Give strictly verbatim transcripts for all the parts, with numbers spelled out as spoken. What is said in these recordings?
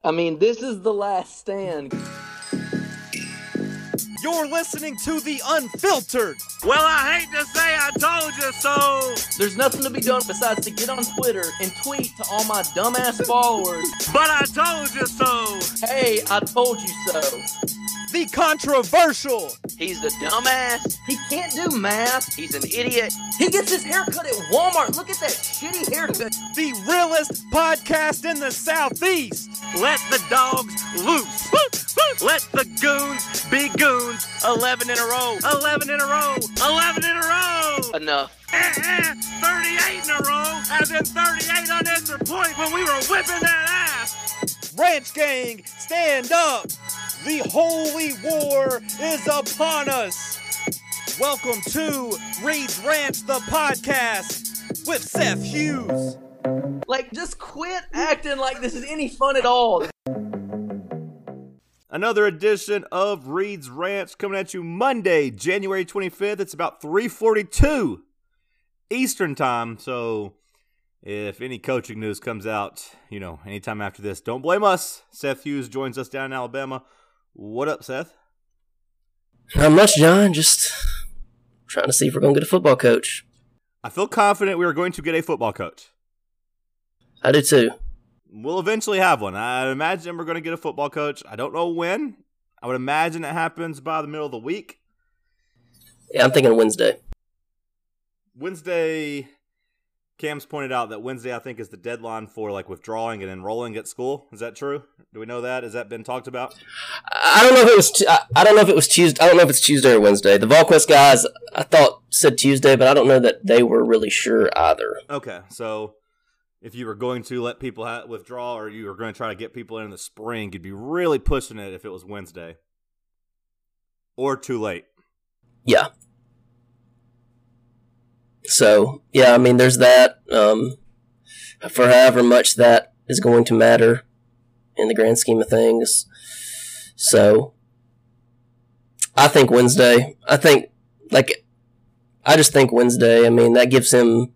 I mean, this is the last stand. You're listening to The Unfiltered. Well, I hate to say I told you so. There's nothing to be done besides to get on Twitter and tweet to all my dumbass followers. But I told you so. Hey, I told you so. The Controversial. He's a dumbass. He can't do math. He's an idiot. He gets his haircut at Walmart. Look at that shitty haircut. The realest podcast in the Southeast. Let the dogs loose. Let the goons be goons. Eleven in a row. Eleven in a row. Eleven in a row. Enough. Eh, eh, thirty-eight in a row. As in thirty-eight unanswered points when we were whipping that ass. Ranch Gang, stand up. The holy war is upon us. Welcome to Reed's Ranch, the podcast with Seth Hughes. Like, just quit acting like this is any fun at all. Another edition of Reed's Ranch coming at you Monday, January twenty-fifth. It's about three forty-two Eastern time. So if any coaching news comes out, you know, anytime after this, don't blame us. Seth Hughes joins us down in Alabama. What up, Seth? Not much, John. Just trying to see if we're going to get a football coach. I feel confident we are going to get a football coach. I do too. We'll eventually have one. I imagine we're going to get a football coach. I don't know when. I would imagine it happens by the middle of the week. Yeah, I'm thinking Wednesday. Wednesday, Cam's pointed out that Wednesday, I think, is the deadline for like withdrawing and enrolling at school. Is that true? Do we know that? Has that been talked about? I don't know if it was. T- I don't know if it was Tuesday. I don't know if it's Tuesday or Wednesday. The VolQuest guys, I thought said Tuesday, but I don't know that they were really sure either. Okay, so if you were going to let people ha- withdraw, or you were going to try to get people in, in the spring, you'd be really pushing it if it was Wednesday or too late. Yeah. So, yeah, I mean, there's that. Um, for however much that is going to matter in the grand scheme of things. So, I think Wednesday. I think, like, I just think Wednesday. I mean, that gives him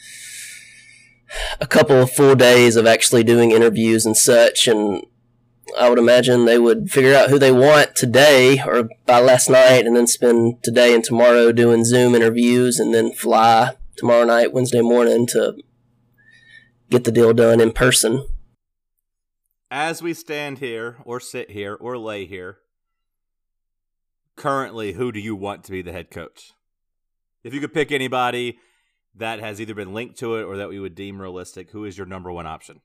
a couple of full days of actually doing interviews and such, and I would imagine they would figure out who they want today or by last night, and then spend today and tomorrow doing Zoom interviews, and then fly tomorrow night, Wednesday morning, to get the deal done in person. As we stand here, or sit here, or lay here, currently, who do you want to be the head coach? If you could pick anybody that has either been linked to it or that we would deem realistic, who is your number one option?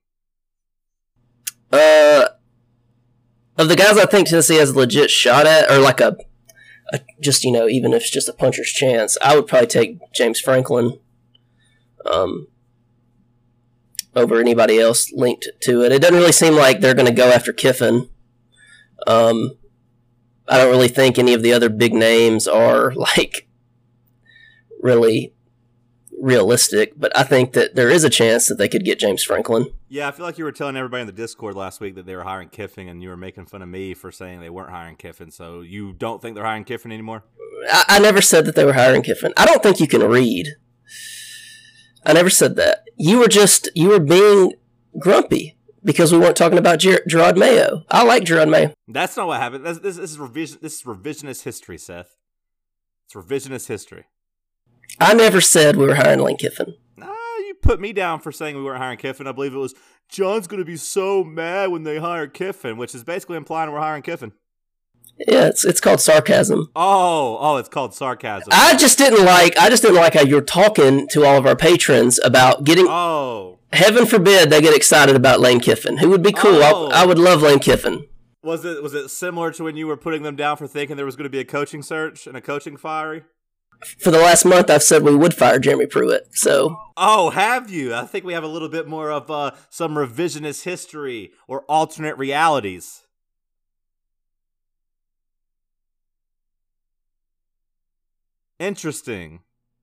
Uh, of the guys I think Tennessee has a legit shot at, or like a, a just, you know, even if it's just a puncher's chance, I would probably take James Franklin um, over anybody else linked to it. It doesn't really seem like they're going to go after Kiffin. Um, I don't really think any of the other big names are, like, really realistic, but I think that there is a chance that they could get James Franklin. Yeah, I feel like you were telling everybody in the Discord last week that they were hiring Kiffin, and you were making fun of me for saying they weren't hiring Kiffin. So you don't think they're hiring Kiffin anymore? I, I never said that they were hiring Kiffin. I don't think you can read. I never said that. You were just, you were being grumpy because we weren't talking about Ger- Gerard Mayo. I like Gerard Mayo. That's not what happened. This, this, this is revision. This is revisionist history, Seth. It's revisionist history. I never said we were hiring Lane Kiffin. Nah, you put me down for saying we weren't hiring Kiffin. I believe it was, John's going to be so mad when they hire Kiffin, which is basically implying we're hiring Kiffin. Yeah, it's it's called sarcasm. Oh, oh, it's called sarcasm. I just didn't like I just didn't like how you're talking to all of our patrons about getting. Oh, heaven forbid they get excited about Lane Kiffin, who would be cool. Oh. I, I would love Lane Kiffin. Was it was it similar to when you were putting them down for thinking there was going to be a coaching search and a coaching fire? For the last month, I've said we would fire Jeremy Pruitt. So, oh, have you? I think we have a little bit more of uh, some revisionist history or alternate realities. Interesting.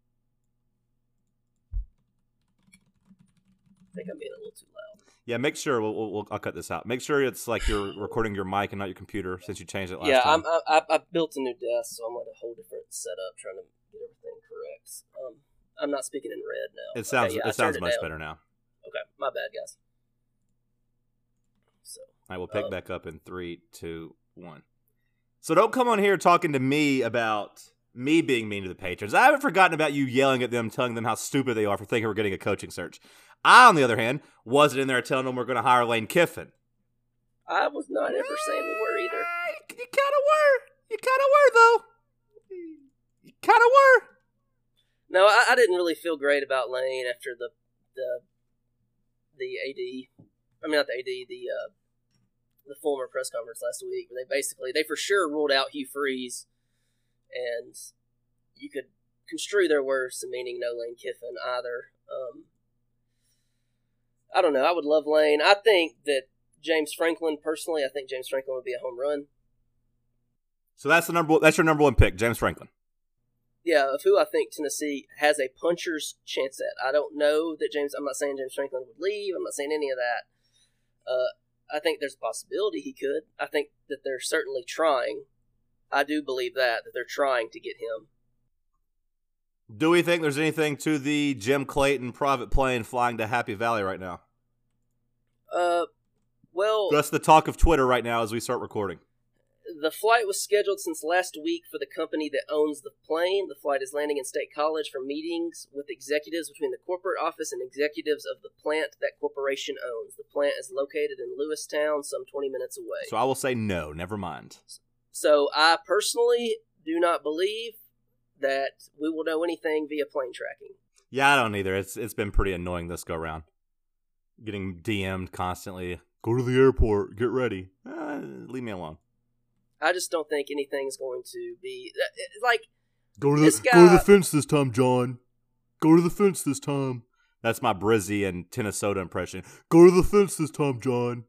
I think I'm being a little too loud. Yeah, make sure we'll, we'll, we'll I'll cut this out. Make sure it's like you're recording your mic and not your computer since you changed it last yeah, time. Yeah, I, I built a new desk, so I'm at a whole different setup, trying to get everything correct. Um, I'm not speaking in red now. It sounds okay, yeah, it sounds it much down. better now. Okay, my bad, guys. So right, we'll pick Um, back up in three, two, one. So don't come on here talking to me about me being mean to the patrons. I haven't forgotten about you yelling at them, telling them how stupid they are for thinking we're getting a coaching search. I, on the other hand, wasn't in there telling them we're going to hire Lane Kiffin. I was not ever saying we were either. You kind of were. You kind of were, though. You kind of were. No, I, I didn't really feel great about Lane after the the the A D. I mean, not the A D, the uh, the Fulmer press conference last week, where they basically they for sure ruled out Hugh Freeze, and you could construe their words to meaning no Lane Kiffin either. Um, I don't know. I would love Lane. I think that James Franklin, personally, I think James Franklin would be a home run. So that's the number. That's your number one pick, James Franklin. Yeah, of who I think Tennessee has a puncher's chance at. I don't know that James. I'm not saying James Franklin would leave. I'm not saying any of that. Uh, I think there's a possibility he could. I think that they're certainly trying. I do believe that that they're trying to get him. Do we think there's anything to the Jim Clayton private plane flying to Happy Valley right now? Uh, well, That's the talk of Twitter right now as we start recording. the flight was scheduled since last week for the company that owns the plane. The flight is landing in State College for meetings with executives between the corporate office and executives of the plant that corporation owns. The plant is located in Lewistown, some twenty minutes away. So I will say no, never mind. So I personally do not believe that we will know anything via plane tracking. Yeah, I don't either. It's It's been pretty annoying this go-round. Getting D M'd constantly. Go to the airport. Get ready. Uh, leave me alone. I just don't think anything's going to be like. Go to This the guy- go to the fence this time, John. Go to the fence this time. That's my Brizzy and Tennesota impression. Go to the fence this time, John.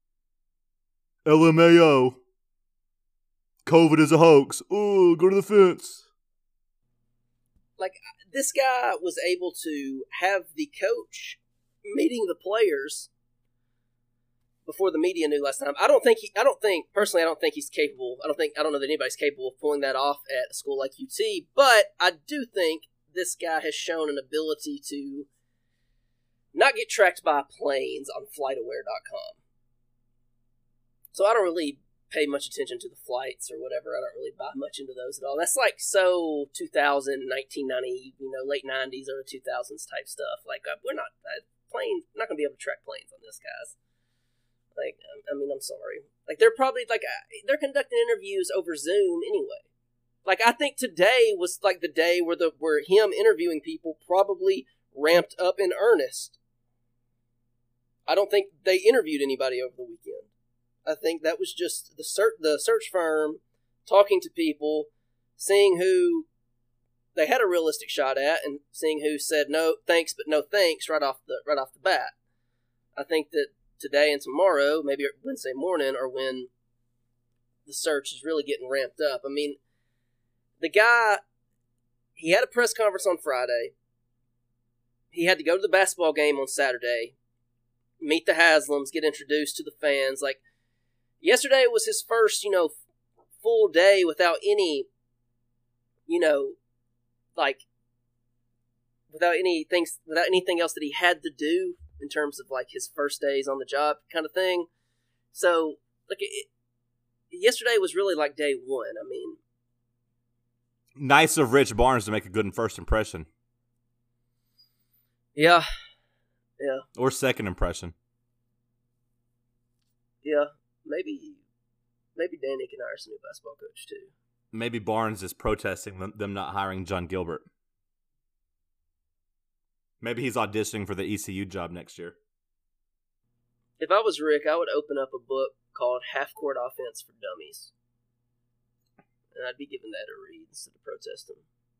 L M A O. COVID is a hoax. Oh, go to the fence. Like, this guy was able to have the coach meeting the players before the media knew last time. I don't think he, I don't think, personally, I don't think he's capable. I don't think, I don't know that anybody's capable of pulling that off at a school like U T, but I do think this guy has shown an ability to not get tracked by planes on flight aware dot com. So I don't really pay much attention to the flights or whatever. I don't really buy much into those at all. That's like so two thousand, nineteen ninety, you know, late nineties or two thousands type stuff. Like, uh, we're not, uh, plane, not going to be able to track planes on this, guys. Like, I mean, I'm sorry. Like, they're probably, like, uh, they're conducting interviews over Zoom anyway. Like, I think today was, like, the day where the where him interviewing people probably ramped up in earnest. I don't think they interviewed anybody over the weekend. I think that was just the search, the search firm talking to people, seeing who they had a realistic shot at, and seeing who said no thanks, but no thanks right off the right off the bat. I think that today and tomorrow, maybe Wednesday morning, are when the search is really getting ramped up. I mean, the guy, he had a press conference on Friday. He had to go to the basketball game on Saturday, meet the Haslams, get introduced to the fans. Like, yesterday was his first, you know, full day without any, you know, like, without anything, without anything else that he had to do in terms of, like, his first days on the job kind of thing. So, like, it, yesterday was really like day one. I mean, Nice of Rich Barnes to make a good first impression. yeah, yeah, Or second impression. yeah. Maybe, maybe Danny can hire some new basketball coach too. Maybe Barnes is protesting them, them not hiring John Gilbert. Maybe he's auditioning for the E C U job next year. If I was Rick, I would open up a book called Half Court Offense for Dummies. And I'd be giving that a read instead of protesting.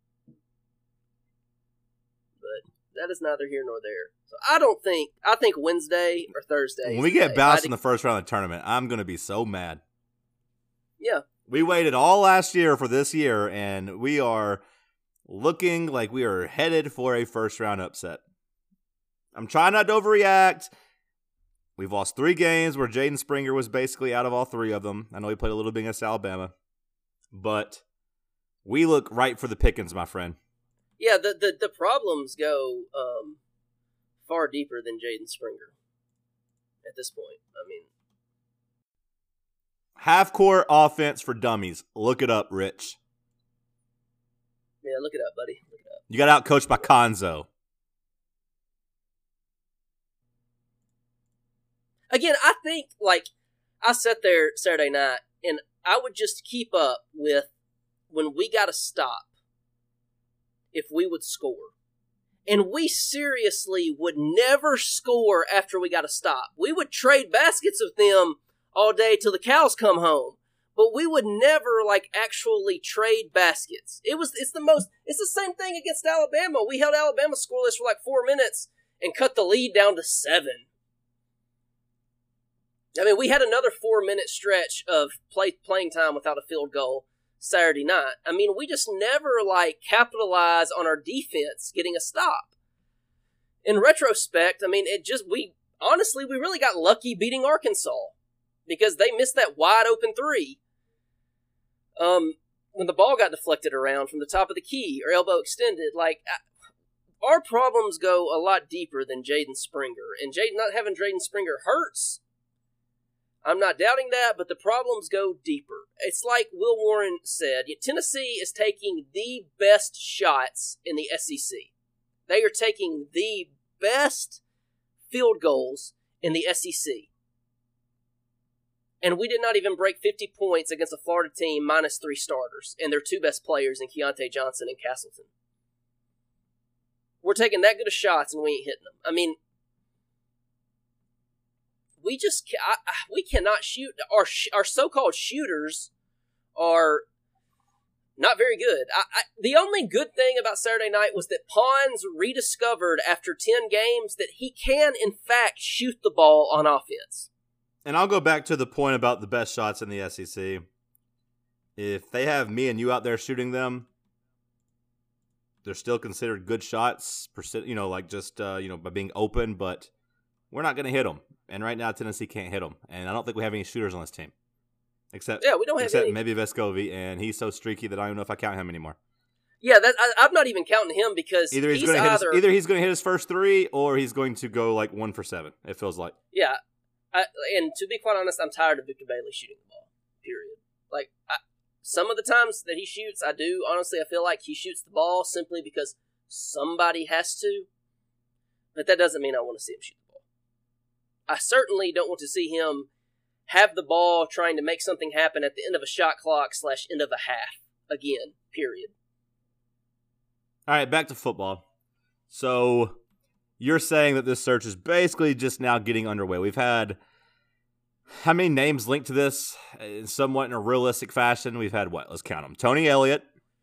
But that is neither here nor there. So I don't think, I think Wednesday or Thursday. When we get bounced in the first round of the tournament, I'm going to be so mad. Yeah. We waited all last year for this year, and we are looking like we are headed for a first round upset. I'm trying not to overreact. We've lost three games where Jaden Springer was basically out of all three of them. I know he played a little bit against Alabama. But we look right for the pickings, my friend. Yeah, the, the, the problems go um, far deeper than Jaden Springer at this point. I mean, Half-court offense for dummies. Look it up, Rich. Yeah, look it up, buddy. Look it up. You got out-coached by Konzo. Again, I think, like, I sat there Saturday night, and I would just keep up with when we got to stop if we would score. And we seriously would never score after we got to stop. We would trade baskets with them all day till the cows come home. But we would never, like, actually trade baskets. It was, it's the most, it's the same thing against Alabama. We held Alabama scoreless for like four minutes and cut the lead down to seven. I mean, we had another four-minute stretch of play, playing time without a field goal Saturday night. I mean, we just never, like, capitalize on our defense getting a stop. In retrospect, I mean, it just, we, honestly, we really got lucky beating Arkansas because they missed that wide-open three. Um, when the ball got deflected around from the top of the key or elbow extended, like, I, our problems go a lot deeper than Jaden Springer. And Jaden, not having Jaden Springer hurts. I'm not doubting that, but the problems go deeper. It's like Will Warren said, Tennessee is taking the best shots in the S E C. They are taking the best field goals in the S E C. And we did not even break fifty points against a Florida team minus three starters and their two best players in Keontae Johnson and Castleton. We're taking that good of shots and we ain't hitting them. I mean, we just I, we cannot shoot. Our our so-called shooters are not very good. I, I, the only good thing about Saturday night was that Pons rediscovered after ten games that he can, in fact, shoot the ball on offense. And I'll go back to the point about the best shots in the S E C. If they have me and you out there shooting them, they're still considered good shots, you know, like just, uh, you know, by being open, but we're not going to hit them. And right now, Tennessee can't hit them. And I don't think we have any shooters on this team. Except, yeah, we don't have except any. maybe Vescovi, and he's so streaky that I don't even know if I count him anymore. Yeah, that, I, I'm not even counting him because either he's, he's going to hit either, his, either he's going to hit his first three, or he's going to go like one for seven. It feels like. Yeah, I, and to be quite honest, I'm tired of Victor Bailey shooting the ball. Period. Like I, some of the times that he shoots, I do honestly. I feel like he shoots the ball simply because somebody has to, but that doesn't mean I want to see him shoot the ball. I certainly don't want to see him have the ball trying to make something happen at the end of a shot clock slash end of a half again, period. All right, back to football. So you're saying that this search is basically just now getting underway. We've had how many names linked to this in somewhat in a realistic fashion? We've had what? Let's count them. Tony Elliott.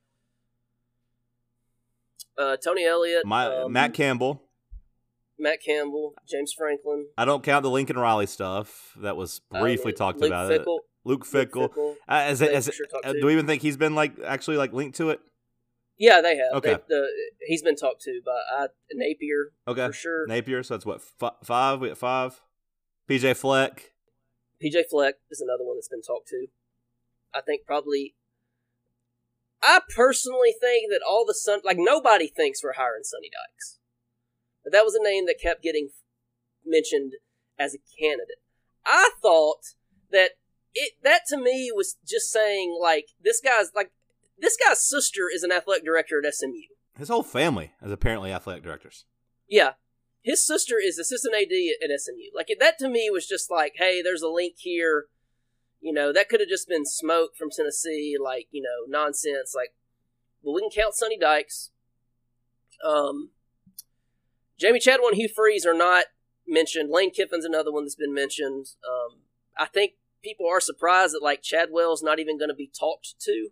Uh, Tony Elliott. My, um, Matt Campbell. Matt Campbell, James Franklin. I don't count the Lincoln Riley stuff that was briefly uh, talked Luke about. Fickle. It. Luke Fickle. Luke Fickle. Uh, as, as, sure uh, do we even think he's been like actually like linked to it? Yeah, they have. Okay, they, the, he's been talked to by uh, Napier. Okay, for sure. Napier. So that's what f- five. We at five. P J Fleck. P J Fleck is another one that's been talked to. I think probably. I personally think that all the Sun like nobody thinks we're hiring Sonny Dykes, but that was a name that kept getting mentioned as a candidate. I thought that it that to me was just saying like this guy's like this guy's sister is an athletic director at S M U. His whole family is apparently athletic directors. Yeah, his sister is assistant A D at S M U. Like that to me was just like, hey, there's a link here. You know, that could have just been smoke from Tennessee, like you know, nonsense. Like, well, we can count Sonny Dykes. Um, Jamie Chadwell and Hugh Freeze are not mentioned. Lane Kiffin's another one that's been mentioned. Um, I think people are surprised that like Chadwell's not even going to be talked to.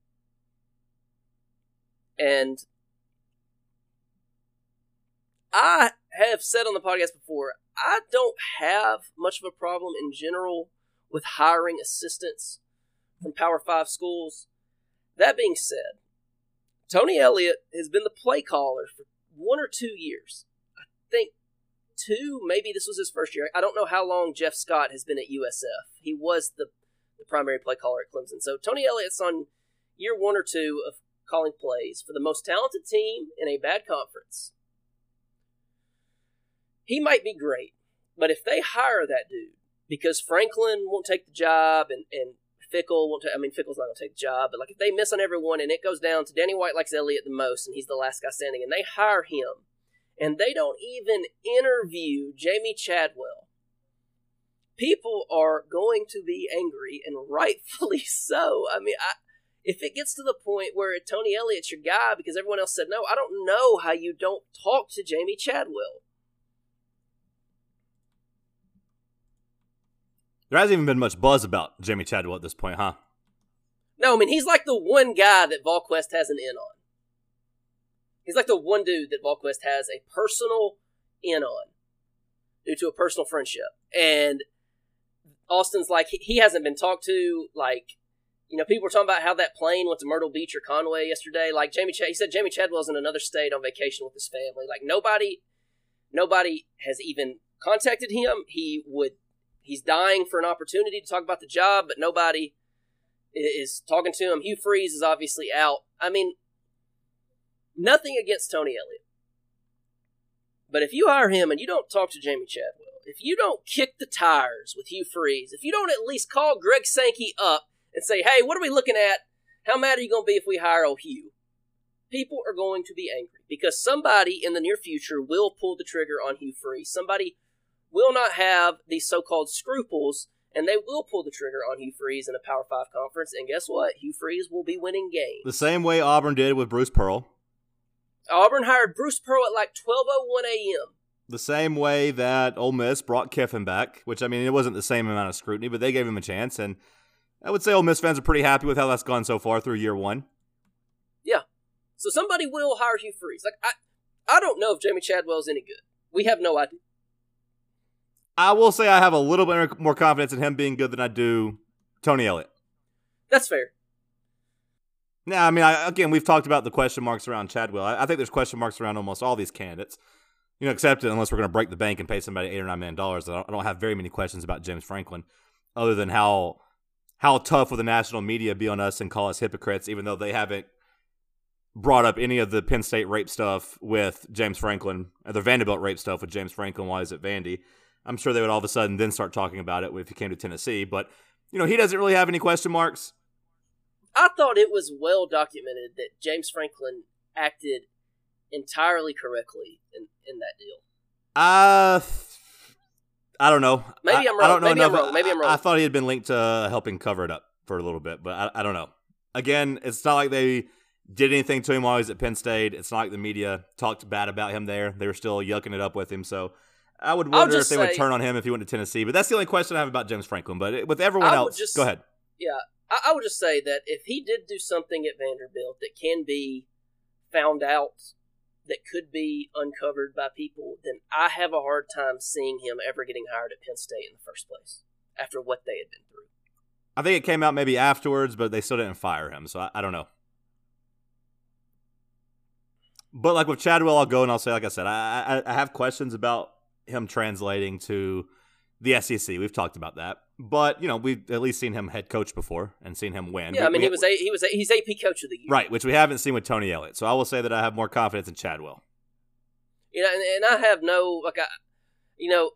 And I have said on the podcast before, I don't have much of a problem in general with hiring assistants from Power Five schools. That being said, Tony Elliott has been the play caller for one or two years. I think two, maybe this was his first year. I don't know how long Jeff Scott has been at U S F. He was the, the primary play caller at Clemson. So Tony Elliott's on year one or two of calling plays for the most talented team in a bad conference. He might be great, but if they hire that dude, because Franklin won't take the job and, and Fickle won't. Ta- I mean, Fickle's not going to take the job, but like if they miss on everyone and it goes down to Danny White likes Elliott the most, and he's the last guy standing, and they hire him, and they don't even interview Jamie Chadwell, people are going to be angry, and rightfully so. I mean, I, if it gets to the point where Tony Elliott's your guy because everyone else said no, I don't know how you don't talk to Jamie Chadwell. There hasn't even been much buzz about Jamie Chadwell at this point, huh? No, I mean, he's like the one guy that VolQuest has an in on. He's like the one dude that VolQuest has a personal in on due to a personal friendship. And Austin's like, he, he hasn't been talked to. Like, you know, people were talking about how that plane went to Myrtle Beach or Conway yesterday. Like, Jamie, Ch- he said Jamie Chadwell's in another state on vacation with his family. Like, nobody, nobody has even contacted him. He would, he's dying for an opportunity to talk about the job, but nobody is talking to him. Hugh Freeze is obviously out. I mean, nothing against Tony Elliott. But if you hire him and you don't talk to Jamie Chadwell, if you don't kick the tires with Hugh Freeze, if you don't at least call Greg Sankey up and say, hey, what are we looking at? How mad are you going to be if we hire old Hugh? People are going to be angry because somebody in the near future will pull the trigger on Hugh Freeze. Somebody will not have these so-called scruples, and they will pull the trigger on Hugh Freeze in a Power five conference. And guess what? Hugh Freeze will be winning games. The same way Auburn did with Bruce Pearl. Auburn hired Bruce Pearl at like twelve oh one a.m. The same way that Ole Miss brought Kiffin back, which, I mean, it wasn't the same amount of scrutiny, but they gave him a chance. And I would say Ole Miss fans are pretty happy with how that's gone so far through year one. Yeah. So somebody will hire Hugh Freeze. Like, I, I don't know if Jamie Chadwell's any good. We have no idea. I will say I have a little bit more confidence in him being good than I do Tony Elliott. That's fair. Now, I mean, I, again, we've talked about the question marks around Chadwell. I, I think there's question marks around almost all these candidates. You know, except unless we're going to break the bank and pay somebody eight or nine million dollars. I don't, I don't have very many questions about James Franklin, other than how how tough will the national media be on us and call us hypocrites, even though they haven't brought up any of the Penn State rape stuff with James Franklin, or the Vanderbilt rape stuff with James Franklin while he's at Vandy. I'm sure they would all of a sudden then start talking about it if he came to Tennessee. But, you know, he doesn't really have any question marks. I thought it was well documented that James Franklin acted entirely correctly in, in that deal. Uh, I don't know. Maybe I, I'm wrong. I don't know Maybe enough. I'm wrong. Maybe I'm wrong. I, I thought he had been linked to helping cover it up for a little bit, but I, I don't know. Again, it's not like they did anything to him while he was at Penn State. It's not like the media talked bad about him there. They were still yucking it up with him, so I would wonder if they say, would turn on him if he went to Tennessee. But that's the only question I have about James Franklin. But with everyone I else, just, go ahead. Yeah, I, I would just say that if he did do something at Vanderbilt that can be found out, that could be uncovered by people, then I have a hard time seeing him ever getting hired at Penn State in the first place after what they had been through. I think it came out maybe afterwards, but they still didn't fire him, so I, I don't know. But like with Chadwell, I'll go and I'll say, like I said, I, I I have questions about him translating to the S E C. We've talked about that, but you know we've at least seen him head coach before and seen him win. Yeah, we, I mean we, he was a, he was a, he's A P Coach of the Year, right, which we haven't seen with Tony Elliott. So I will say that I have more confidence in Chadwell. You know, and, and I have no like I, you know,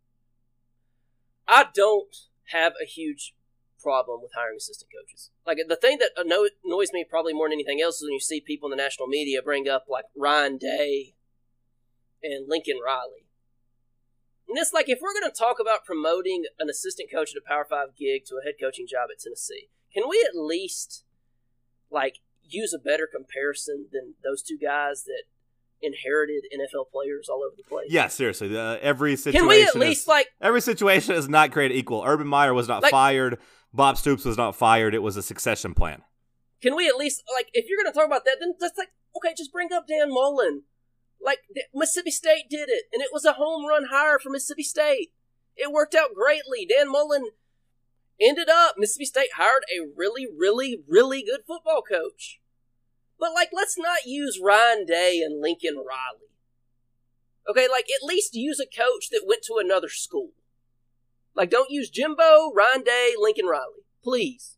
I don't have a huge problem with hiring assistant coaches. Like the thing that anno- annoys me probably more than anything else is when you see people in the national media bring up like Ryan Day and Lincoln Riley. And it's like, if we're going to talk about promoting an assistant coach at a Power five gig to a head coaching job at Tennessee, can we at least like use a better comparison than those two guys that inherited N F L players all over the place? Yeah, seriously. Uh, every situation. Can we at least is, like every situation is not created equal. Urban Meyer was not like, fired. Bob Stoops was not fired. It was a succession plan. Can we at least like, if you're going to talk about that, then just like, okay, just bring up Dan Mullen. Like, Mississippi State did it, and it was a home run hire for Mississippi State. It worked out greatly. Dan Mullen ended up, Mississippi State hired a really, really, really good football coach. But, like, let's not use Ryan Day and Lincoln Riley. Okay, like, at least use a coach that went to another school. Like, don't use Jimbo, Ryan Day, Lincoln Riley. Please.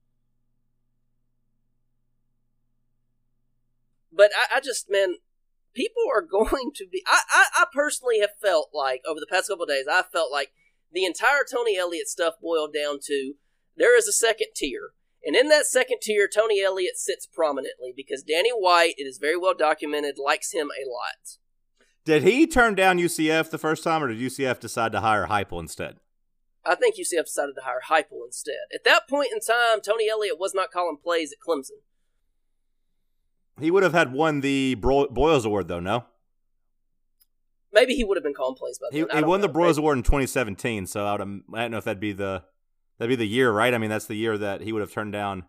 But I, I just, man, people are going to be... I, I, I personally have felt like, over the past couple of days, I felt like the entire Tony Elliott stuff boiled down to there is a second tier. And in that second tier, Tony Elliott sits prominently because Danny White, it is very well documented, likes him a lot. Did he turn down U C F the first time, or did U C F decide to hire Heupel instead? I think U C F decided to hire Heupel instead. At that point in time, Tony Elliott was not calling plays at Clemson. He would have had won the Bro- Boyles Award, though, no? Maybe he would have been calling plays by He, then. he won the Boyles Award in twenty seventeen, so I, would, I don't know if that'd be the that'd be the year, right? I mean, that's the year that he would have turned down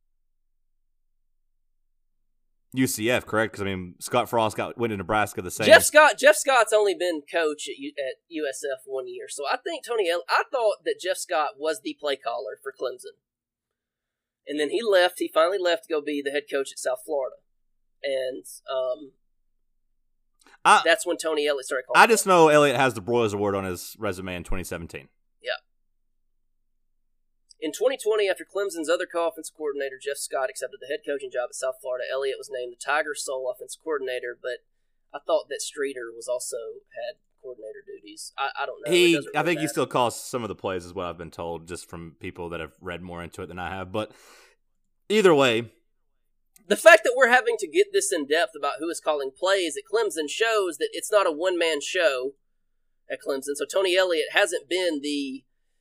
U C F, correct? Because I mean, Scott Frost got went to Nebraska the same. Jeff Scott. Jeff Scott's only been coach at, U, at U S F one year, so I think Tony Elliott. I thought that Jeff Scott was the play caller for Clemson, and then he left. He finally left to go be the head coach at South Florida, and um, I, that's when Tony Elliott started calling. I just know Elliott has the Broyles Award on his resume in twenty seventeen. Yeah. In twenty twenty, after Clemson's other co-offensive coordinator, Jeff Scott, accepted the head coaching job at South Florida, Elliott was named the Tigers' sole offensive coordinator, but I thought that Streeter was also had coordinator duties. I, I don't know. He, really I think he matter. still calls some of the plays, is what I've been told, just from people that have read more into it than I have. But either way, the fact that we're having to get this in depth about who is calling plays at Clemson shows that it's not a one-man show at Clemson. So Tony Elliott hasn't been the.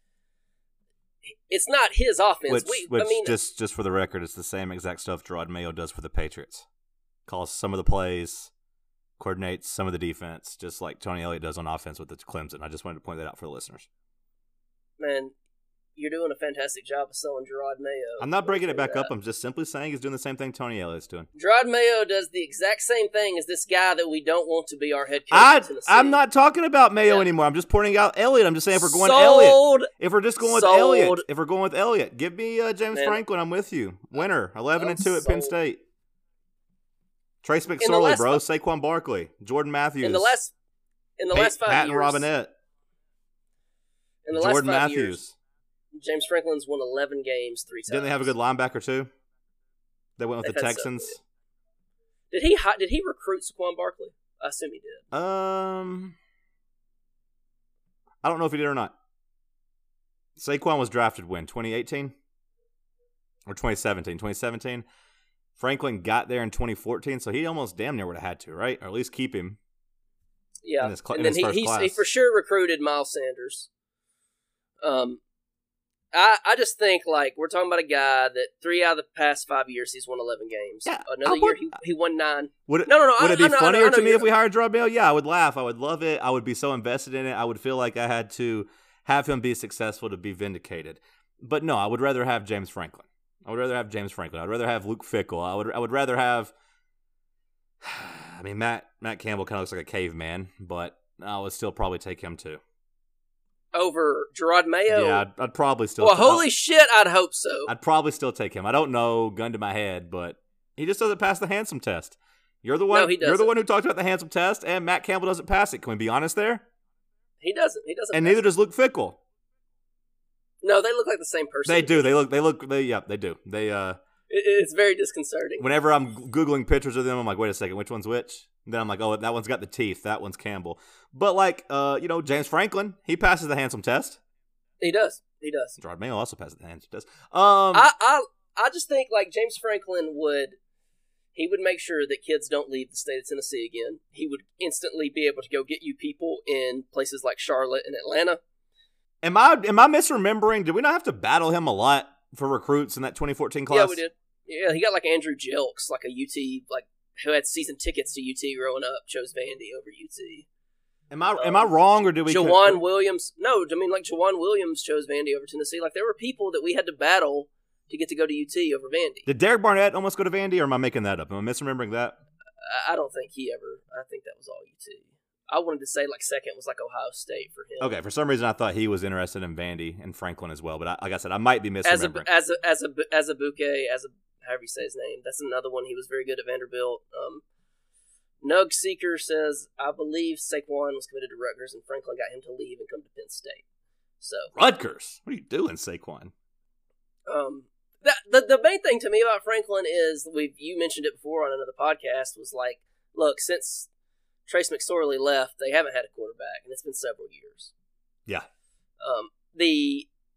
It's not his offense. which, we, which I mean, just just for the record, it's the same exact stuff Gerard Mayo does for the Patriots. Calls some of the plays, coordinates some of the defense, just like Tony Elliott does on offense with the Clemson. I just wanted to point that out for the listeners. man, you're doing a fantastic job of selling Gerard Mayo. I'm not breaking it back that. up. I'm just simply saying he's doing the same thing Tony Elliott's doing. Gerard Mayo does the exact same thing as this guy that we don't want to be our head coach I, in Tennessee. I'm not talking about Mayo Yeah. anymore. I'm just pointing out Elliott. I'm just saying if we're going Sold. Elliott, if we're just going with Sold. Elliott, if we're going with Elliott, give me uh, James Man. Franklin. I'm with you. Winner, eleven and two at Penn Sold. State. Trace the McSorley, last bro. fi- Saquon Barkley, Jordan Matthews. In the last, in the Pat, last five Pat years, and Robinette. in the Jordan last five Matthews. years, James Franklin's won eleven games three times. Didn't they have a good linebacker too? They went with They've the had some. Texans. Did he hi- did he recruit Saquon Barkley? I assume he did. Um, I don't know if he did or not. Saquon was drafted when? twenty eighteen? Or twenty seventeen? twenty seventeen. Franklin got there in twenty fourteen, so he almost damn near would have had to, right? Or at least keep him. Yeah, in his cl- and in then his he first he, class. he for sure recruited Miles Sanders. Um, I I just think like we're talking about a guy that three out of the past five years he's won eleven games. Yeah, Another I year would- he he won nine. Would it, No, no, no. Would I, it be I know, funnier I know, I know to me you're- if we hired Gerard Mayo? Yeah, I would laugh. I would love it. I would be so invested in it. I would feel like I had to have him be successful to be vindicated. But no, I would rather have James Franklin. I would rather have James Franklin. I'd rather have Luke Fickell. I would I would rather have I mean Matt Matt Campbell kind of looks like a caveman, but I would still probably take him too. over Gerard Mayo. Yeah, I'd, I'd probably still Well, holy shit, I'd hope so. I'd probably still take him. I don't know, gun to my head, but he just doesn't pass the handsome test. You're the one. No, he You're the doesn't. one who talked about the handsome test, and Matt Campbell doesn't pass it. Can we be honest there? He doesn't. He doesn't. And pass neither it. does Luke Fickell. No, they look like the same person. They do. They look. They look. They yeah. They do. They uh. It, it's very disconcerting. Whenever I'm googling pictures of them, I'm like, wait a second, which one's which? And then I'm like, oh, that one's got the teeth. That one's Campbell. But like, uh, you know, James Franklin, he passes the handsome test. He does. He does. Gerard Mayo also passes the handsome test. Um, I, I I just think like James Franklin would. He would make sure that kids don't leave the state of Tennessee again. He would instantly be able to go get you people in places like Charlotte and Atlanta. am I am I misremembering? Did we not have to battle him a lot for recruits in that twenty fourteen class? Yeah, we did. Yeah, he got like Andrew Jelks, like a U T, like who had season tickets to U T growing up, chose Vandy over U T. Am I am I wrong or did we? Jawan Williams, no, I mean like Jawan Williams chose Vandy over Tennessee. Like there were people that we had to battle to get to go to U T over Vandy. Did Derek Barnett almost go to Vandy, or am I making that up? Am I misremembering that? I, I don't think he ever. I think that was all U T. I wanted to say like second was like Ohio State for him. Okay, for some reason I thought he was interested in Vandy and Franklin as well, but I, like I said, I might be As a misremembering. as a as a as a bouquet as a however you say his name. That's another one. He was very good at Vanderbilt. Um, Nug Seeker says, I believe Saquon was committed to Rutgers and Franklin got him to leave and come to Penn State. So, Rutgers, what are you doing, Saquon? um, that, the the main thing to me about Franklin is we've you mentioned it before on another podcast was like, look, since Trace McSorley left, they haven't had a quarterback, and it's been several years. Yeah. Um, the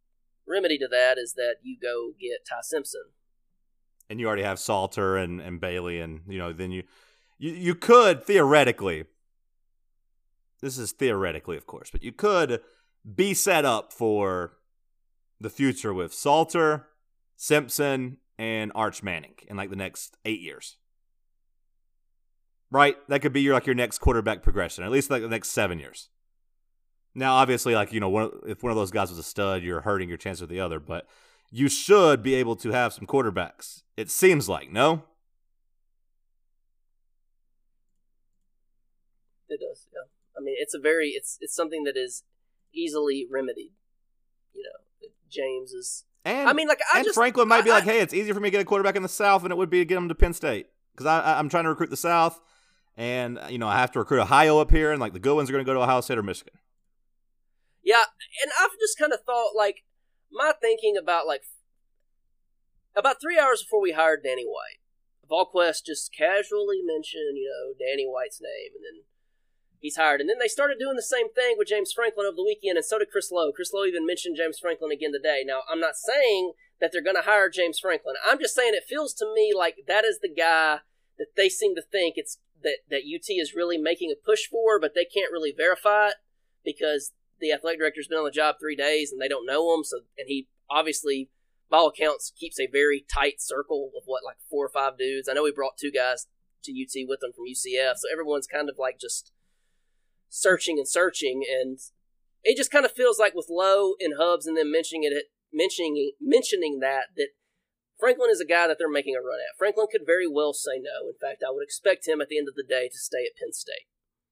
remedy to that is that you go get Ty Simpson. And you already have Salter and, and Bailey, and you know, then you, you you could theoretically, this is theoretically, of course, but you could be set up for the future with Salter, Simpson, and Arch Manning in like the next eight years. Right? That could be your like your next quarterback progression, at least like the next seven years. Now, obviously, like, you know, one, if one of those guys was a stud, you're hurting your chance with the other, but you should be able to have some quarterbacks. It seems like, no? It does, yeah. I mean, it's a very, it's it's something that is easily remedied. You know, James is, And, I mean, like, I and just, Franklin might I, be like, I, hey, it's easier for me to get a quarterback in the South than it would be to get him to Penn State. Because I, I, I'm trying to recruit the South, and, you know, I have to recruit Ohio up here, and, like, the good ones are going to go to Ohio State or Michigan. Yeah, and I've just kind of thought, like, my thinking about, like, about three hours before we hired Danny White, VolQuest just casually mentioned, you know, Danny White's name, and then he's hired. And then they started doing the same thing with James Franklin over the weekend, and so did Chris Lowe. Chris Lowe even mentioned James Franklin again today. Now, I'm not saying that they're going to hire James Franklin. I'm just saying it feels to me like that is the guy that they seem to think it's that, that U T is really making a push for, but they can't really verify it because the athletic director's been on the job three days and they don't know him. So, and he obviously, by all accounts, keeps a very tight circle of what, like four or five dudes. I know he brought two guys to U T with him from U C F, so everyone's kind of like just searching and searching, and it just kind of feels like with Lowe and Hubbs and then mentioning it, mentioning mentioning that that Franklin is a guy that they're making a run at. Franklin could very well say no. In fact, I would expect him at the end of the day to stay at Penn State.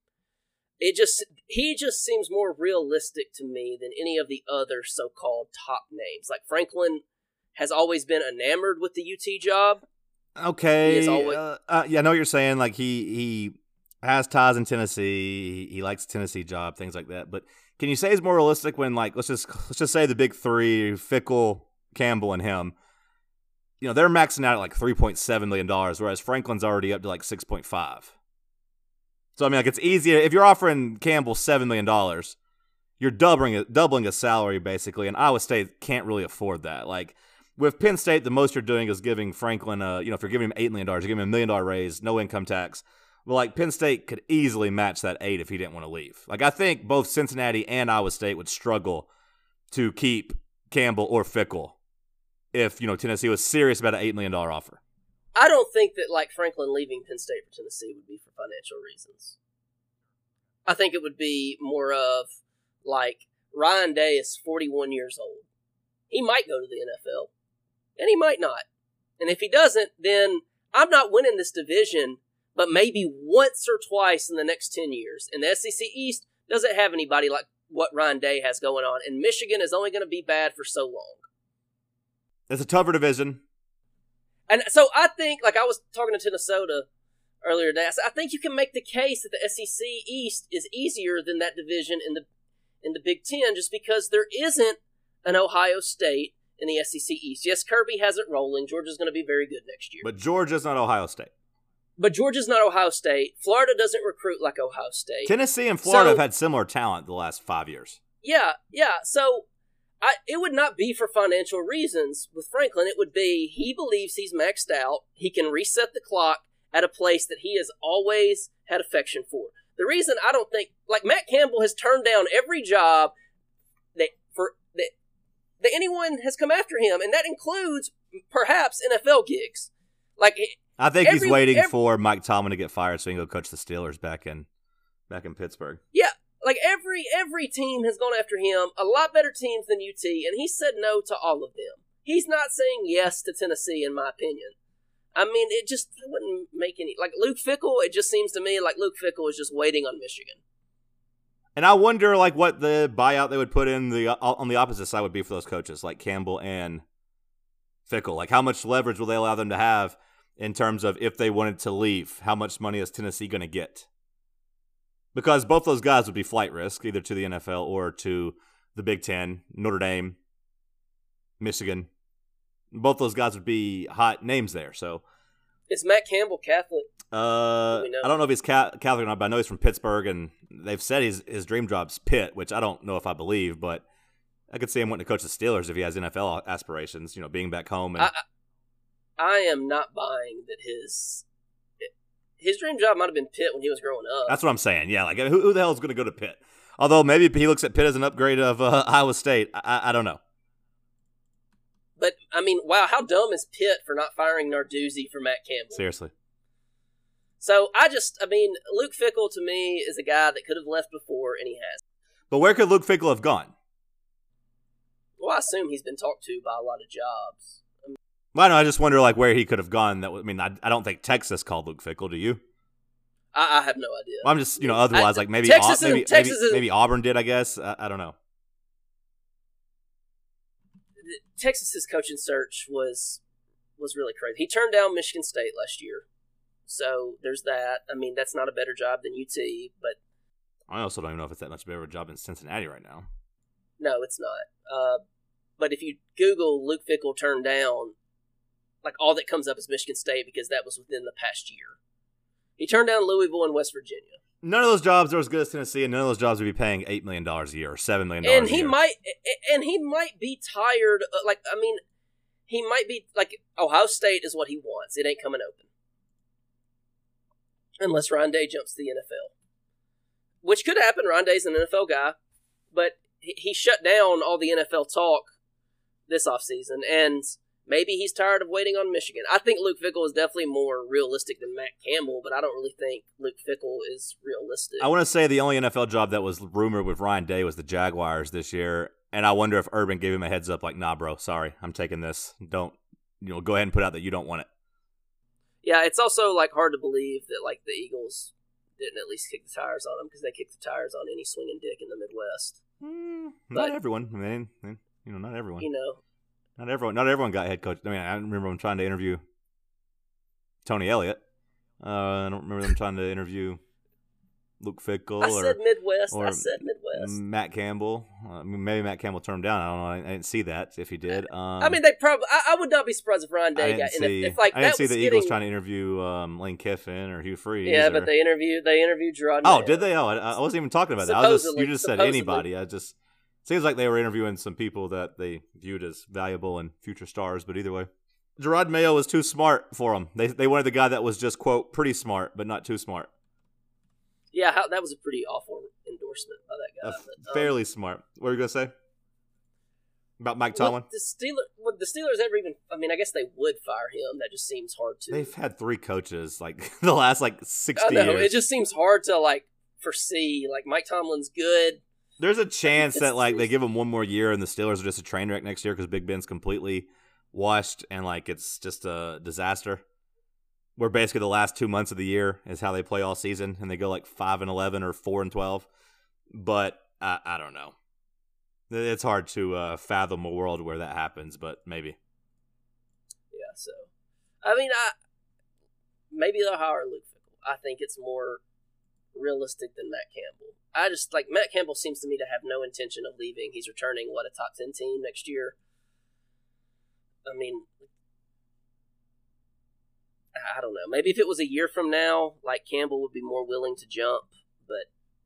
It just he just seems more realistic to me than any of the other so-called top names. Like Franklin has always been enamored with the U T job. Okay, He always- uh, uh, yeah, I know what you're saying. Like he he has ties in Tennessee. He, he likes Tennessee job, things like that. But can you say it's more realistic when, like, let's just let's just say the big three, Fickell, Campbell, and him, you know, they're maxing out at like three point seven million dollars, whereas Franklin's already up to like six point five. So I mean, like, it's easier if you're offering Campbell seven million dollars, you're doubling doubling a salary basically, and Iowa State can't really afford that. Like with Penn State, the most you're doing is giving Franklin, a, you know, if you're giving him eight million dollars, you're giving him a million dollar raise, no income tax. Well, like, Penn State could easily match that eight if he didn't want to leave. Like, I think both Cincinnati and Iowa State would struggle to keep Campbell or Fickell if, you know, Tennessee was serious about an eight million dollars offer. I don't think that, like, Franklin leaving Penn State for Tennessee would be for financial reasons. I think it would be more of, like, Ryan Day is forty-one years old. He might go to the N F L, and he might not. And if he doesn't, then I'm not winning this division but maybe once or twice in the next ten years. And the S E C East doesn't have anybody like what Ryan Day has going on. And Michigan is only going to be bad for so long. It's a tougher division. And so I think, like I was talking to Minnesota earlier today, I said, I think you can make the case that the S E C East is easier than that division in the in the Big Ten just because there isn't an Ohio State in the S E C East. Yes, Kirby has it rolling. Georgia's going to be very good next year. But Georgia's not Ohio State. But Georgia's not Ohio State. Florida doesn't recruit like Ohio State. Tennessee and Florida So- have had similar talent the last five years. Yeah, yeah. So I, it would not be for financial reasons with Franklin. It would be he believes he's maxed out. He can reset the clock at a place that he has always had affection for. The reason I don't think, like Matt Campbell has turned down every job that for that that anyone has come after him, and that includes perhaps N F L gigs. Like I think Every- he's waiting every- for Mike Tomlin to get fired so he can go coach the Steelers back in back in Pittsburgh. yeah, like every every team has gone after him. A lot better teams than U T, and he said no to all of them. He's not saying yes to Tennessee, in my opinion. I mean, it just wouldn't make any... Like, Luke Fickell, it just seems to me like Luke Fickell is just waiting on Michigan. And I wonder, like, what the buyout they would put in the on the opposite side would be for those coaches, like Campbell and Fickell. Like, how much leverage will they allow them to have in terms of if they wanted to leave? How much money is Tennessee going to get? Because both those guys would be flight risk, either to the N F L or to the Big Ten, Notre Dame, Michigan. Both those guys would be hot names there. So, Is Matt Campbell Catholic? uh, Do we know? I don't know if he's ca- Catholic or not, but I know he's from Pittsburgh, and they've said his his dream job's Pitt, which I don't know if I believe, but I could see him wanting to coach the Steelers if he has N F L aspirations, you know, being back home. And I, I, I am not buying that his his dream job might have been Pitt when he was growing up. That's what I'm saying. Yeah, like who, who the hell is going to go to Pitt? Although maybe he looks at Pitt as an upgrade of uh, Iowa State. I, I don't know. But, I mean, wow, how dumb is Pitt for not firing Narduzzi for Matt Campbell? Seriously. So, I just, I mean, Luke Fickell to me is a guy that could have left before, and he has. But where could Luke Fickell have gone? Well, I assume he's been talked to by a lot of jobs. I mean, well, I know, I just wonder, like, where he could have gone. That I mean, I, I don't think Texas called Luke Fickell, do you? I, I have no idea. Well, I'm just, you know, otherwise, I, like, maybe, Texas maybe, is, Texas maybe, is, maybe Auburn did, I guess. I, I don't know. Texas's coaching search was was really crazy. He turned down Michigan State last year, so there's that. I mean, that's not a better job than U T, but I also don't even know if it's that much better of a job in Cincinnati right now. No, it's not. Uh, but if you Google Luke Fickell turned down, like all that comes up is Michigan State because that was within the past year. He turned down Louisville and West Virginia. None of those jobs are as good as Tennessee, and none of those jobs would be paying eight million dollars a year or seven million dollars and a year. he might, and he might be tired. Of, like, I mean, he might be like Ohio State is what he wants. It ain't coming open unless Ryan Day jumps to the N F L, which could happen. Ryan Day's an N F L guy, but he, he shut down all the N F L talk this offseason, and maybe he's tired of waiting on Michigan. I think Luke Fickell is definitely more realistic than Matt Campbell, but I don't really think Luke Fickell is realistic. I want to say the only N F L job that was rumored with Ryan Day was the Jaguars this year, and I wonder if Urban gave him a heads up like, nah, bro, sorry, I'm taking this. Don't, you know, go ahead and put out that you don't want it. Yeah, it's also like hard to believe that like the Eagles didn't at least kick the tires on him because they kicked the tires on any swinging dick in the Midwest. Mm, But- not everyone. I mean, you know, not everyone. You know, Not everyone. Not everyone got head coach. I mean, I remember them trying to interview Tony Elliott. Uh, I don't remember them trying to interview Luke Fickell I or, said Midwest. or I said Midwest. Matt Campbell. Uh, I mean, maybe Matt Campbell turned him down. I don't know. I, I didn't see that. If he did, um, I mean, they probably. I, I would not be surprised if Ryan I Day didn't got. And see. if, if like I didn't that see was the getting, Eagles trying to interview um, Lane Kiffin or Hugh Freeze. Yeah, or, but they interviewed. They interviewed Gerard. Oh, Mayo. did they? Oh, I, I wasn't even talking about that. I was just, Supposedly- you just said supposedly. anybody. I just seems like they were interviewing some people that they viewed as valuable and future stars. But either way, Gerard Mayo was too smart for them. They they wanted the guy that was just quote pretty smart, but not too smart. Yeah, how, that was a pretty awful endorsement by that Uh, guy. but, um, fairly smart. What were you gonna say about Mike Tomlin? Would the Steelers, would the Steelers ever even? I mean, I guess they would fire him. That just seems hard to. They've had three coaches like the last like I sixty know years. it just seems hard to like foresee. Like Mike Tomlin's good. There's a chance It's- that like they give him one more year and the Steelers are just a train wreck next year because Big Ben's completely washed and like it's just a disaster. Where basically the last two months of the year is how they play all season and they go like five and eleven or four and twelve. But I, I don't know. It's hard to uh, fathom a world where that happens, but maybe. Yeah. So, I mean, I maybe they'll hire Luke Fickell. I think it's more realistic than Matt Campbell. I just like Matt Campbell seems to me to have no intention of leaving. He's returning what a top ten team next year. I mean, I don't know. Maybe if it was a year from now, like Campbell would be more willing to jump. But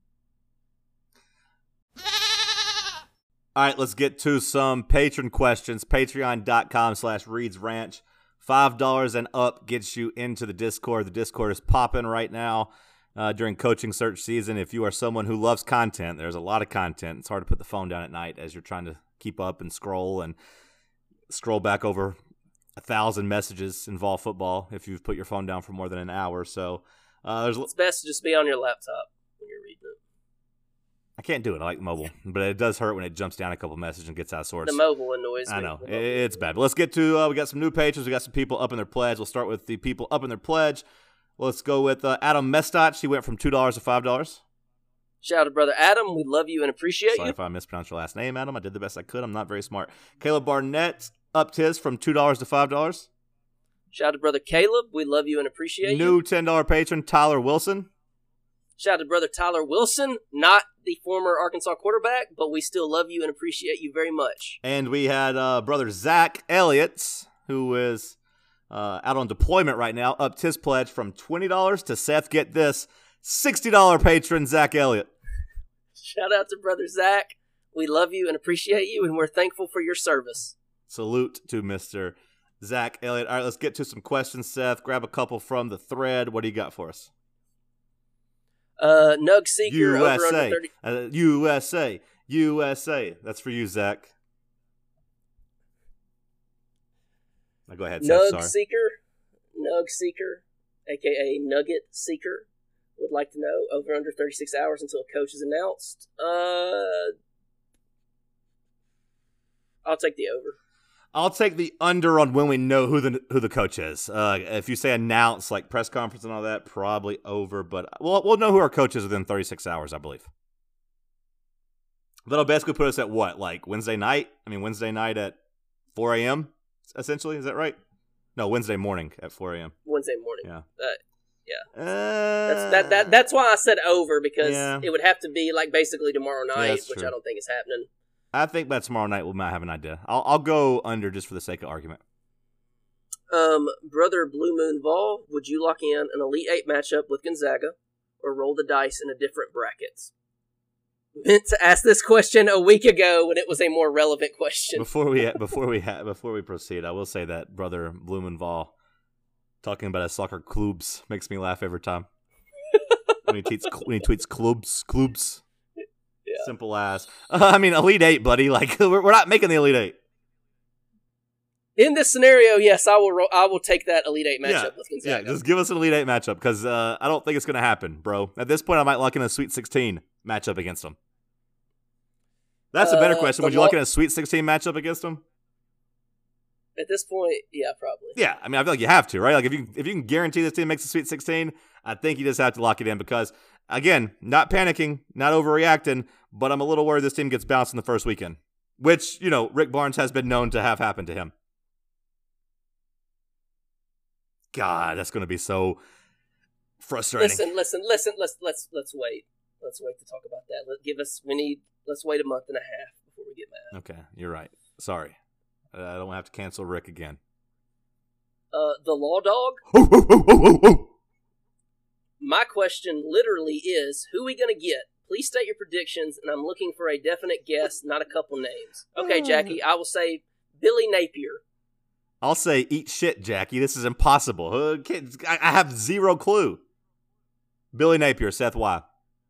All right, let's get to some patron questions. Patreon.com slash Reed's Ranch. five dollars and up gets you into the Discord. The Discord is popping right now uh, during coaching search season. If you are someone who loves content, there's a lot of content. It's hard to put the phone down at night as you're trying to keep up and scroll and scroll back over a thousand messages involve football if you've put your phone down for more than an hour. So uh, there's it's best to just be on your laptop when you're reading it. I can't do it. I like mobile, but it does hurt when it jumps down a couple messages and gets out of sorts. The mobile annoys me. I know. The It- mobile It's annoys bad. me. But let's get to, uh, we got some new patrons. We got some people up in their pledge. We'll start with the people up in their pledge. Let's go with uh, Adam Mestach. He went from two dollars to five dollars. Shout out to brother Adam. We love you and appreciate Sorry you. if I mispronounced your last name, Adam. I did the best I could. I'm not very smart. Caleb Barnett upped his from two dollars to five dollars. Shout out to brother Caleb. We love you and appreciate you. New ten dollars patron, Tyler Wilson. Shout out to brother Tyler Wilson, not the former Arkansas quarterback, but we still love you and appreciate you very much. And we had uh, brother Zach Elliott, who is uh, out on deployment right now, upped his pledge from twenty dollars to, Seth, get this, sixty dollars patron Zach Elliott. Shout out to brother Zach. We love you and appreciate you, and we're thankful for your service. Salute to Mister Zach Elliott. All right, let's get to some questions, Seth. Grab a couple from the thread. What do you got for us? Uh, Nug Seeker U S A. over under thirty. Uh, U S A. U S A. That's for you, Zach. Now go ahead, Seth. Nug Sorry. Seeker, Nug Seeker, aka Nugget Seeker, would like to know over under thirty-six hours until a coach is announced. Uh, I'll take the over. I'll take the under on when we know who the who the coach is. Uh, if you say announce, like press conference and all that, probably over. But we'll we'll know who our coach is within thirty-six hours, I believe. That'll basically put us at what, like Wednesday night? I mean, Wednesday night at four a.m. essentially. Is that right? No, Wednesday morning at four a.m. Wednesday morning. Yeah. Uh, yeah. Uh, That's that, that. That's why I said over, because Yeah. it would have to be like basically tomorrow night, that's which true. I don't think is happening. I think by tomorrow night we might have an idea. I'll I'll go under just for the sake of argument. Um, Brother Blue Moon Vol, would you lock in an Elite Eight matchup with Gonzaga, or roll the dice in a different brackets? Meant to ask this question a week ago when it was a more relevant question. Before we before we ha- before we proceed, I will say that brother Blumenval talking about his soccer clubs makes me laugh every time. when he tweets when he tweets clubs clubs. Yeah. Simple as. Uh, I mean, Elite Eight, buddy. Like we're, we're not making the Elite Eight. In this scenario, yes, I will. Ro- I will take that Elite Eight matchup Yeah, with Gonzaga. yeah. Just give us an Elite Eight matchup because uh, I don't think it's going to happen, bro. At this point, I might lock in a Sweet sixteen matchup against them. That's a better Uh, question. the Would you lo- lock in a Sweet sixteen matchup against them? At this point, yeah, probably. Yeah, I mean, I feel like you have to, right? Like if you if you can guarantee this team makes the Sweet sixteen, I think you just have to lock it in because, again, not panicking, not overreacting, but I'm a little worried this team gets bounced in the first weekend, which, you know, Rick Barnes has been known to have happen to him. God, that's going to be so frustrating. Listen, listen, listen. Let's let's let's wait. Let's wait to talk about that. Let give us. We need. Let's wait a month and a half before we get mad. Okay, you're right. Sorry. Uh, I don't want to have to cancel Rick again. Uh, the Law Dog. Oh, oh, oh, oh, oh. My question literally is, who are we going to get? Please state your predictions, and I'm looking for a definite guess, not a couple names. Okay, Jackie, I will say Billy Napier. I'll say eat shit, Jackie. This is impossible. Uh, can't- I I have zero clue. Billy Napier, Seth, why?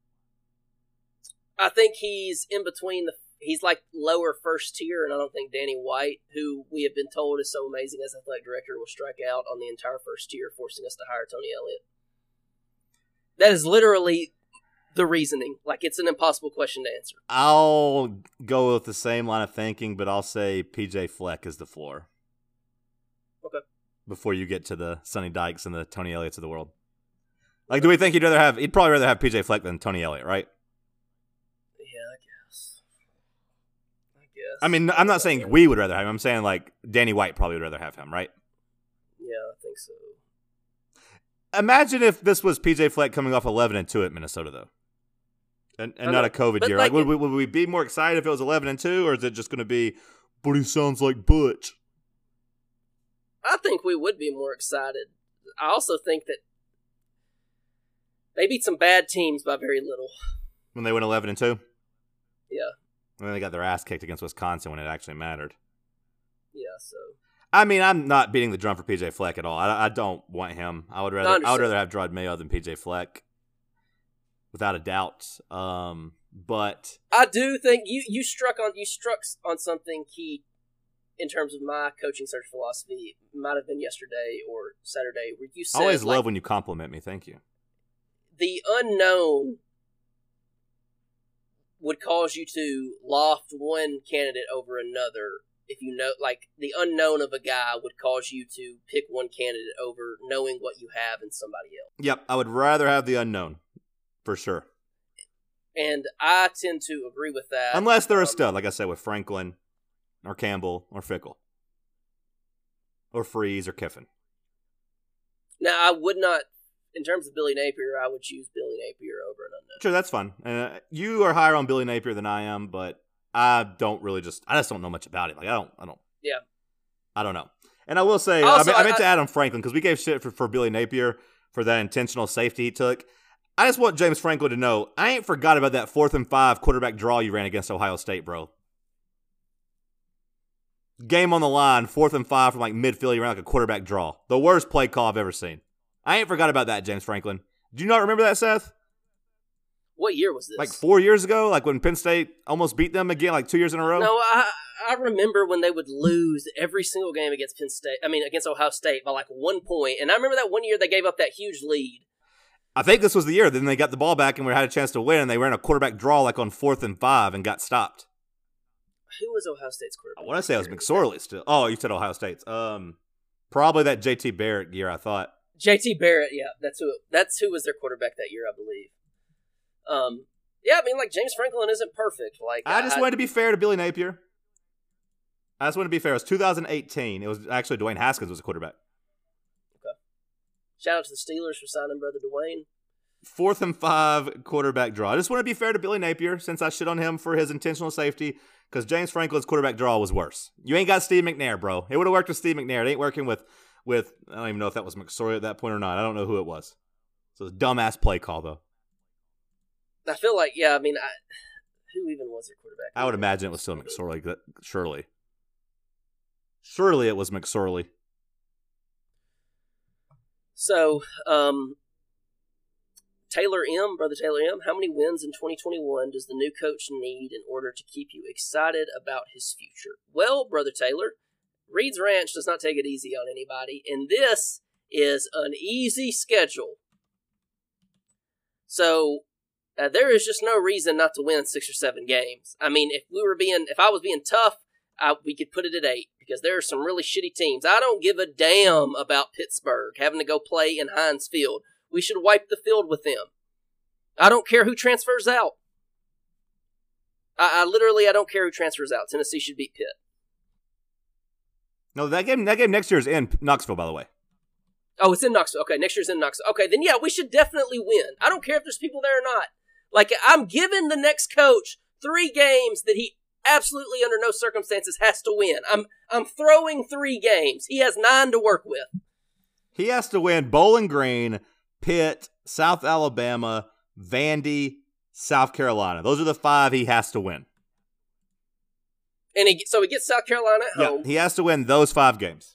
I think he's in between the. He's like lower first tier, and I don't think Danny White, who we have been told is so amazing as athletic director, will strike out on the entire first tier, forcing us to hire Tony Elliott. That is literally the reasoning. Like, it's an impossible question to answer. I'll go with the same line of thinking, but I'll say P J Fleck is the floor. Okay. Before you get to the Sonny Dykes and the Tony Elliott's of the world. Like, do we think he'd rather have, he'd probably rather have P J Fleck than Tony Elliott, right? Yeah, I guess. I guess. I mean, I'm not saying we would rather have him. I'm saying, like, Danny White probably would rather have him, right? Yeah, I think so. Imagine if this was P J Fleck coming off eleven and two at Minnesota, though. And, and I not know, a COVID but year. like Like, would, it- we, would we be more excited if it was eleven and two, or is it just going to be, but he sounds like Butch? I think we would be more excited. I also think that they beat some bad teams by very little. When they went eleven and two? Yeah, And then they got their ass kicked against Wisconsin when it actually mattered. yeah. So I mean, I'm not beating the drum for P J Fleck at all. I, I don't want him. I would rather I, would understand. rather have Gerard Mayo than P J Fleck, without a doubt. Um, but I do think you, you struck on you struck on something key in terms of my coaching search philosophy. It might have been yesterday or Saturday where you I said always like, love when you compliment me. Thank you. the unknown would cause you to loft one candidate over another. If you know, like, the unknown of a guy would cause you to pick one candidate over knowing what you have in somebody else. Yep, I would rather have the unknown, for sure. And I tend to agree with that. Unless they're a Um, stud, like I said, with Franklin, or Campbell, or Fickle, or Freeze, or Kiffin. Now, I would not, in terms of Billy Napier, I would choose Billy Napier over an unknown. Sure, that's fun. Uh, you are higher on Billy Napier than I am, but I don't really just, I just don't know much about him. Like, I don't, I don't. Yeah. I don't know. And I will say, Also, I, mean, I meant I- to Adam Franklin, because we gave shit for, for Billy Napier for that intentional safety he took. I just want James Franklin to know, I ain't forgot about that fourth and five quarterback draw you ran against Ohio State, bro. Game on the line, fourth and five from like midfield, you ran like a quarterback draw. The worst play call I've ever seen. I ain't forgot about that, James Franklin. Do you not remember that, Seth? What year was this? Like four years ago, like when Penn State almost beat them again, like two years in a row? No, I I remember when they would lose every single game against Penn State. I mean, against Ohio State by like one point. And I remember that one year they gave up that huge lead. I think this was the year. Then they got the ball back and we had a chance to win, and they ran a quarterback draw like on fourth and five and got stopped. Who was Ohio State's quarterback? I want to say it was McSorley still. Oh, you said Ohio State's. Um, probably that J T Barrett year, I thought. J T Barrett, yeah, that's who. That's who was their quarterback that year, I believe. Um, yeah, I mean, like James Franklin isn't perfect. Like I just I, wanted to be fair to Billy Napier. I just wanted to be fair. It was two thousand eighteen. It was actually Dwayne Haskins was a quarterback. Okay. Shout out to the Steelers for signing brother Dwayne. Fourth and five quarterback draw. I just want to be fair to Billy Napier since I shit on him for his intentional safety because James Franklin's quarterback draw was worse. You ain't got Steve McNair, bro. It would have worked with Steve McNair. It ain't working with, with I don't even know if that was McSorley at that point or not. I don't know who it was. So it's a dumbass play call, though. I feel like, yeah, I mean, I, who even was their quarterback? I would imagine it was still McSorley. That, surely. Surely it was McSorley. So, um, Taylor M., Brother Taylor M., how many wins in twenty twenty-one does the new coach need in order to keep you excited about his future? Well, Brother Taylor, Reed's Ranch does not take it easy on anybody, and this is an easy schedule. So, uh, there is just no reason not to win six or seven games. I mean, if we were being, if I was being tough, I, we could put it at eight, because there are some really shitty teams. I don't give a damn about Pittsburgh having to go play in Heinz Field. We should wipe the field with them. I don't care who transfers out. I, I literally, I don't care who transfers out. Tennessee should beat Pitt. No, that game, that game next year is in Knoxville, by the way. Oh, it's in Knoxville. Okay, next year's in Knoxville. Okay, then yeah, we should definitely win. I don't care if there's people there or not. Like, I'm giving the next coach three games that he absolutely under no circumstances has to win. I'm I'm throwing three games. He has nine to work with. He has to win Bowling Green, Pitt, South Alabama, Vandy, South Carolina. Those are the five he has to win. And he, so he gets South Carolina at Yeah, home. he has to win those five games.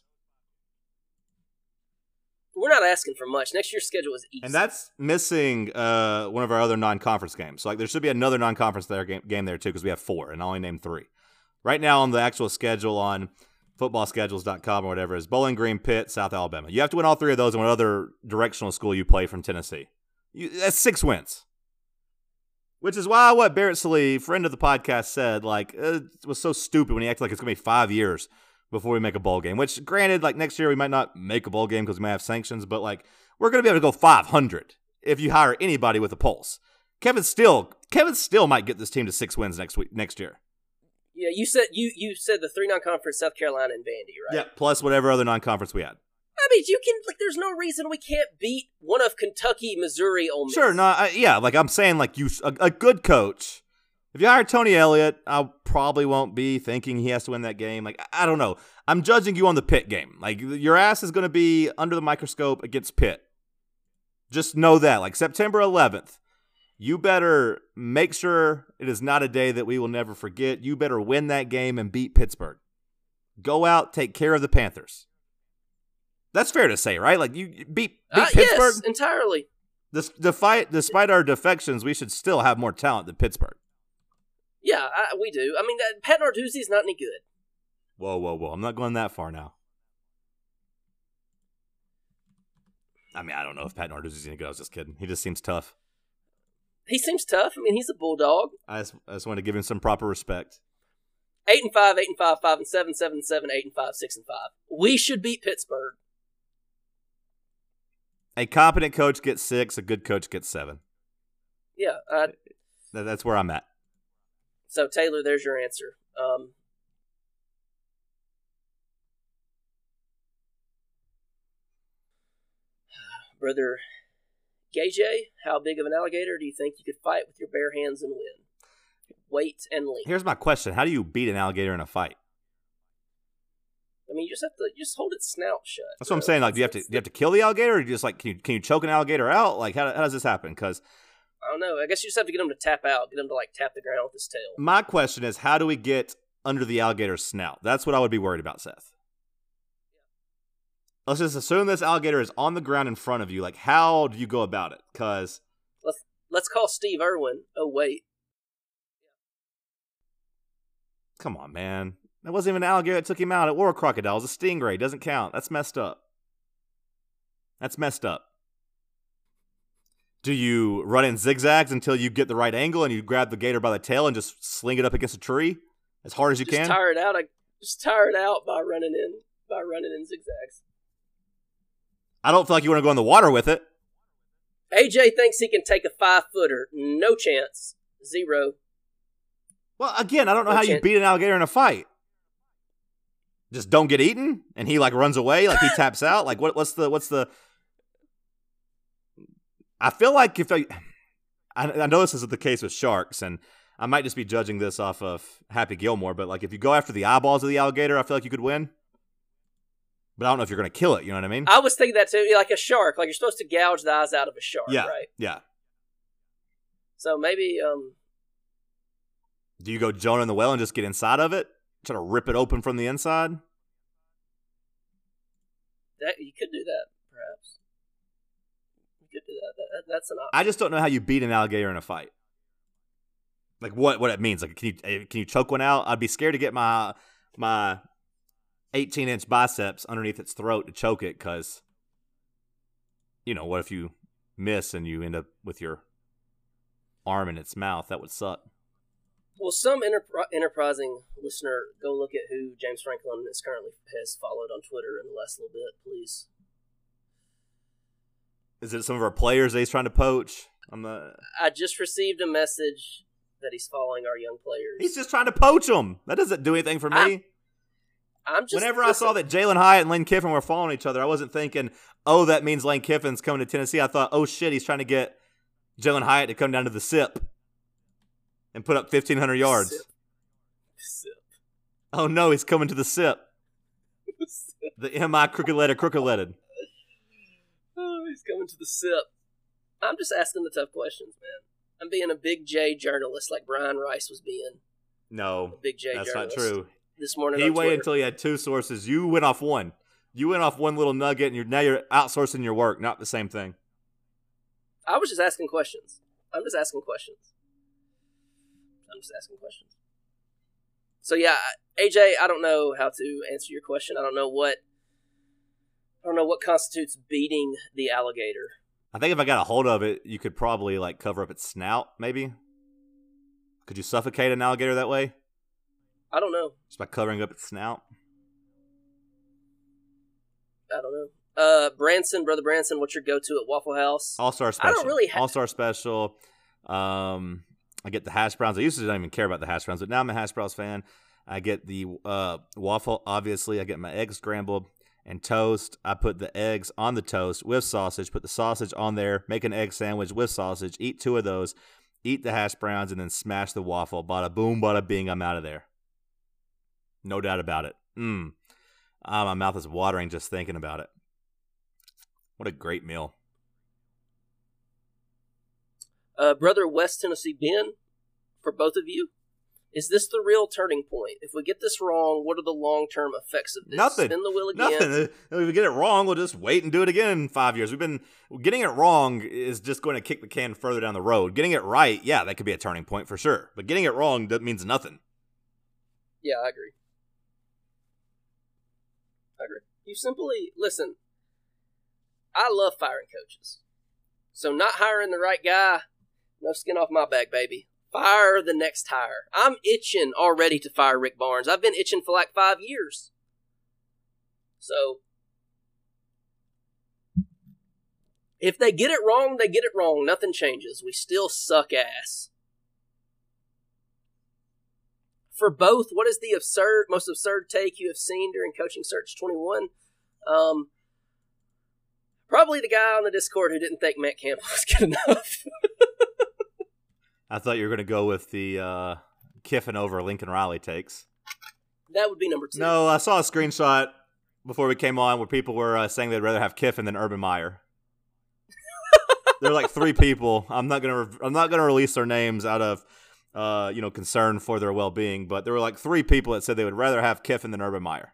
We're not asking for much. Next year's schedule is easy. And that's missing uh, one of our other non-conference games. So like, there should be another non-conference there game, game there, too, because we have four, and I only named three. Right now on the actual schedule on football schedules dot com or whatever is Bowling Green, Pitt, South Alabama. You have to win all three of those and what other directional school you play from Tennessee. You, that's six wins. Which is why what Barrett Salee, friend of the podcast, said, like, uh, it was so stupid when he acted like it's going to be five years before we make a bowl game. Which, granted, like, next year we might not make a bowl game because we might have sanctions, but, like, we're going to be able to go five hundred if you hire anybody with a pulse. Kevin Steele, Kevin Steele might get this team to six wins next week, next year. Yeah, you said you, you said the three non-conference, South Carolina and Vandy, right? Yeah, plus whatever other non-conference we had. I mean, you can, like, there's no reason we can't beat one of Kentucky, Missouri, Ole Miss. Sure, no, I, yeah, like I'm saying, like you, a, a good coach. If you hire Tony Elliott, I probably won't be thinking he has to win that game. Like, I, I don't know. I'm judging you on the Pitt game. Like, your ass is going to be under the microscope against Pitt. Just know that. Like, September eleventh, you better make sure it is not a day that we will never forget. You better win that game and beat Pittsburgh. Go out, take care of the Panthers. That's fair to say, right? Like, you beat, beat uh, Pittsburgh? Yes, entirely. This, despite, despite our defections, we should still have more talent than Pittsburgh. Yeah, I, we do. I mean, uh, Pat Narduzzi's not any good. Whoa, whoa, whoa. I'm not going that far now. I mean, I don't know if Pat Narduzzi's any good. I was just kidding. He just seems tough. He seems tough. I mean, he's a bulldog. I just, I just want to give him some proper respect. Eight and five, eight and five, five and seven, seven and seven, eight and five, six and five. We should beat Pittsburgh. A competent coach gets six. A good coach gets seven. Yeah. Uh, That's where I'm at. So, Taylor, there's your answer. Um, Brother Gay, how big of an alligator do you think you could fight with your bare hands and win? Weight and length. Here's my question. How do you beat an alligator in a fight? I mean, you just have to you just hold its snout shut. That's what I'm saying. Like, do you have to do you have to kill the alligator, or do you just like can you can you choke an alligator out? Like, how how does this happen? Because I don't know. I guess you just have to get him to tap out, get him to like tap the ground with his tail. my question is, how do we get under the alligator's snout? That's what I would be worried about, Seth. Let's just assume this alligator is on the ground in front of you. Like, how do you go about it? Because let's let's call Steve Irwin. Oh wait, come on, man. That wasn't even an alligator that took him out. It wore a crocodile. It was a stingray. Doesn't count. That's messed up. That's messed up. Do you run in zigzags until you get the right angle and you grab the gator by the tail and just sling it up against a tree as hard as you just can? tire it out. I just tire it out by running in by running in zigzags. I don't feel like you want to go in the water with it. A J thinks he can take a five footer. No chance. Zero. Well, again, I don't know No how you chance. beat an alligator in a fight. Just don't get eaten, and he like runs away, like he taps out. Like what? What's the? What's the? I feel like if I, I, I know this isn't the case with sharks, and I might just be judging this off of Happy Gilmore, but like if you go after the eyeballs of the alligator, I feel like you could win. But I don't know if you're going to kill it. You know what I mean? I was thinking that too. Like a shark. Like you're supposed to gouge the eyes out of a shark, yeah, right? yeah. So maybe um. Do you go Jonah in the well and just get inside of it? Try to rip it open from the inside? That, you could do that, perhaps. You could do that. that, that that's an option. I just don't know how you beat an alligator in a fight. Like what, what it means. Like can you can you choke one out? I'd be scared to get my my eighteen inch biceps underneath its throat to choke it, because you know what if you miss and you end up with your arm in its mouth? That would suck. Well, some enterpri- enterprising listener, go look at who James Franklin is currently has followed on Twitter in the last little bit, please. Is it some of our players that he's trying to poach? I'm the. I just received a message that he's following our young players. He's just trying to poach them. That doesn't do anything for me. I'm, I'm just Whenever I listen, saw that Jalen Hyatt and Lane Kiffin were following each other, I wasn't thinking, oh, that means Lane Kiffin's coming to Tennessee. I thought, oh, shit, he's trying to get Jalen Hyatt to come down to the S I P and put up fifteen hundred yards. Sip. Sip. Oh, no, he's coming to the S I P. The M I crooked letter, crooked lettered. Oh, he's coming to the S I P. I'm just asking the tough questions, man. I'm being a big J journalist like Brian Rice was being. No, A big J that's journalist. not true. This morning He on waited Twitter. until he had two sources. You went off one. You went off one little nugget, and you're now you're outsourcing your work, not the same thing. I was just asking questions. I'm just asking questions. I'm just asking questions. So yeah, A J, I don't know how to answer your question. I don't know what I don't know what constitutes beating the alligator. I think if I got a hold of it, you could probably like cover up its snout, maybe. Could you suffocate an alligator that way? I don't know. Just by covering up its snout? I don't know. Uh, Branson, brother Branson, what's your go-to at Waffle House? All-Star I special. don't really ha- All-Star special. Um, I get the hash browns. I used to not even care about the hash browns, but now I'm a hash browns fan. I get the uh, waffle, obviously. I get my eggs scrambled and toast. I put the eggs on the toast with sausage, put the sausage on there, make an egg sandwich with sausage, eat two of those, eat the hash browns, and then smash the waffle. Bada boom, bada bing, I'm out of there. No doubt about it. Mmm. Ah, my mouth is watering just thinking about it. What a great meal. Uh, brother West Tennessee Ben, for both of you, is this the real turning point? If we get this wrong, what are the long-term effects of this? Nothing. Spin the wheel again. Nothing. If we get it wrong, we'll just wait and do it again in five years. We've been getting it wrong is just going to kick the can further down the road. Getting it right, yeah, that could be a turning point for sure. But getting it wrong that means nothing. Yeah, I agree. I agree. You simply listen. I love firing coaches, so not hiring the right guy, no skin off my back, baby. Fire the next hire. I'm itching already to fire Rick Barnes. I've been itching for like five years. So, if they get it wrong, they get it wrong. Nothing changes. We still suck ass. For both, what is the absurd, most absurd take you have seen during Coaching Search twenty-one? Um, probably the guy on the Discord who didn't think Matt Campbell was good enough. I thought you were going to go with the uh, Kiffin over Lincoln Riley takes. That would be number two. No, I saw a screenshot before we came on where people were uh, saying they'd rather have Kiffin than Urban Meyer. There are like three people. I'm not gonna. Re- I'm not gonna release their names out of, uh, you know, concern for their well-being. But there were like three people that said they would rather have Kiffin than Urban Meyer.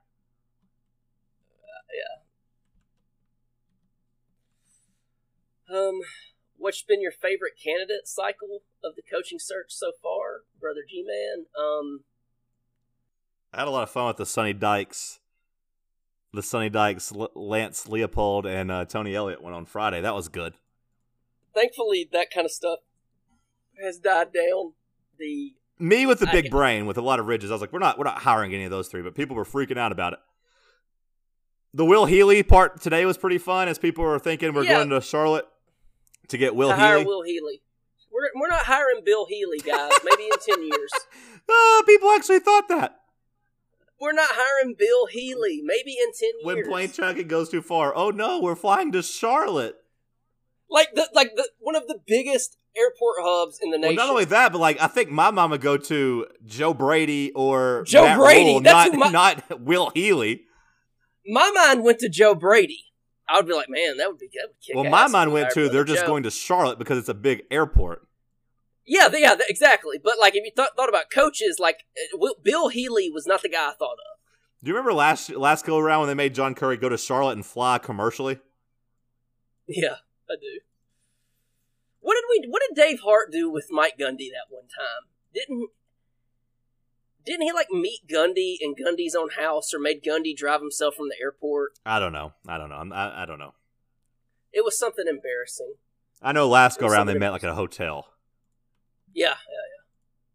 Uh, yeah. Um, what's been your favorite candidate cycle of the coaching search so far, Brother G-Man? Um, I had a lot of fun with the Sonny Dykes. The Sonny Dykes, L- Lance Leopold, and uh, Tony Elliott went on Friday. That was good. Thankfully, that kind of stuff has died down. The Me with the big I, brain with a lot of ridges, I was like, we're not we're not hiring any of those three, but people were freaking out about it. The Will Healy part today was pretty fun as people were thinking we're yeah, going to Charlotte to get Will to Healy. hire Will Healy. We're, we're not hiring Bill Healy, guys. Maybe in ten years. Uh, people actually thought that. We're not hiring Bill Healy. Maybe in ten years. When plane tracking goes too far. Oh no, we're flying to Charlotte. Like the like the one of the biggest airport hubs in the nation. Well, not only that, but like I think my mom would go to Joe Brady or Joe Matt Brady. Rule, That's not who my, not Will Healy. My mind went to Joe Brady. I would be like, man, that would be that would kick Well, ass my if mind we went hired to Brother they're just Joe. going to Charlotte because it's a big airport. Yeah, they- yeah, exactly. But like, if you th- thought about coaches, like uh, Will- Bill Healy was not the guy I thought of. Do you remember last last go around when they made John Curry go to Charlotte and fly commercially? Yeah, I do. What did we? What did Dave Hart do with Mike Gundy that one time? Didn't didn't he like meet Gundy in Gundy's own house, or made Gundy drive himself from the airport? I don't know. I don't know. I'm, I I don't know. It was something embarrassing. I know last go It was around they something met like at a hotel. Yeah, yeah, yeah,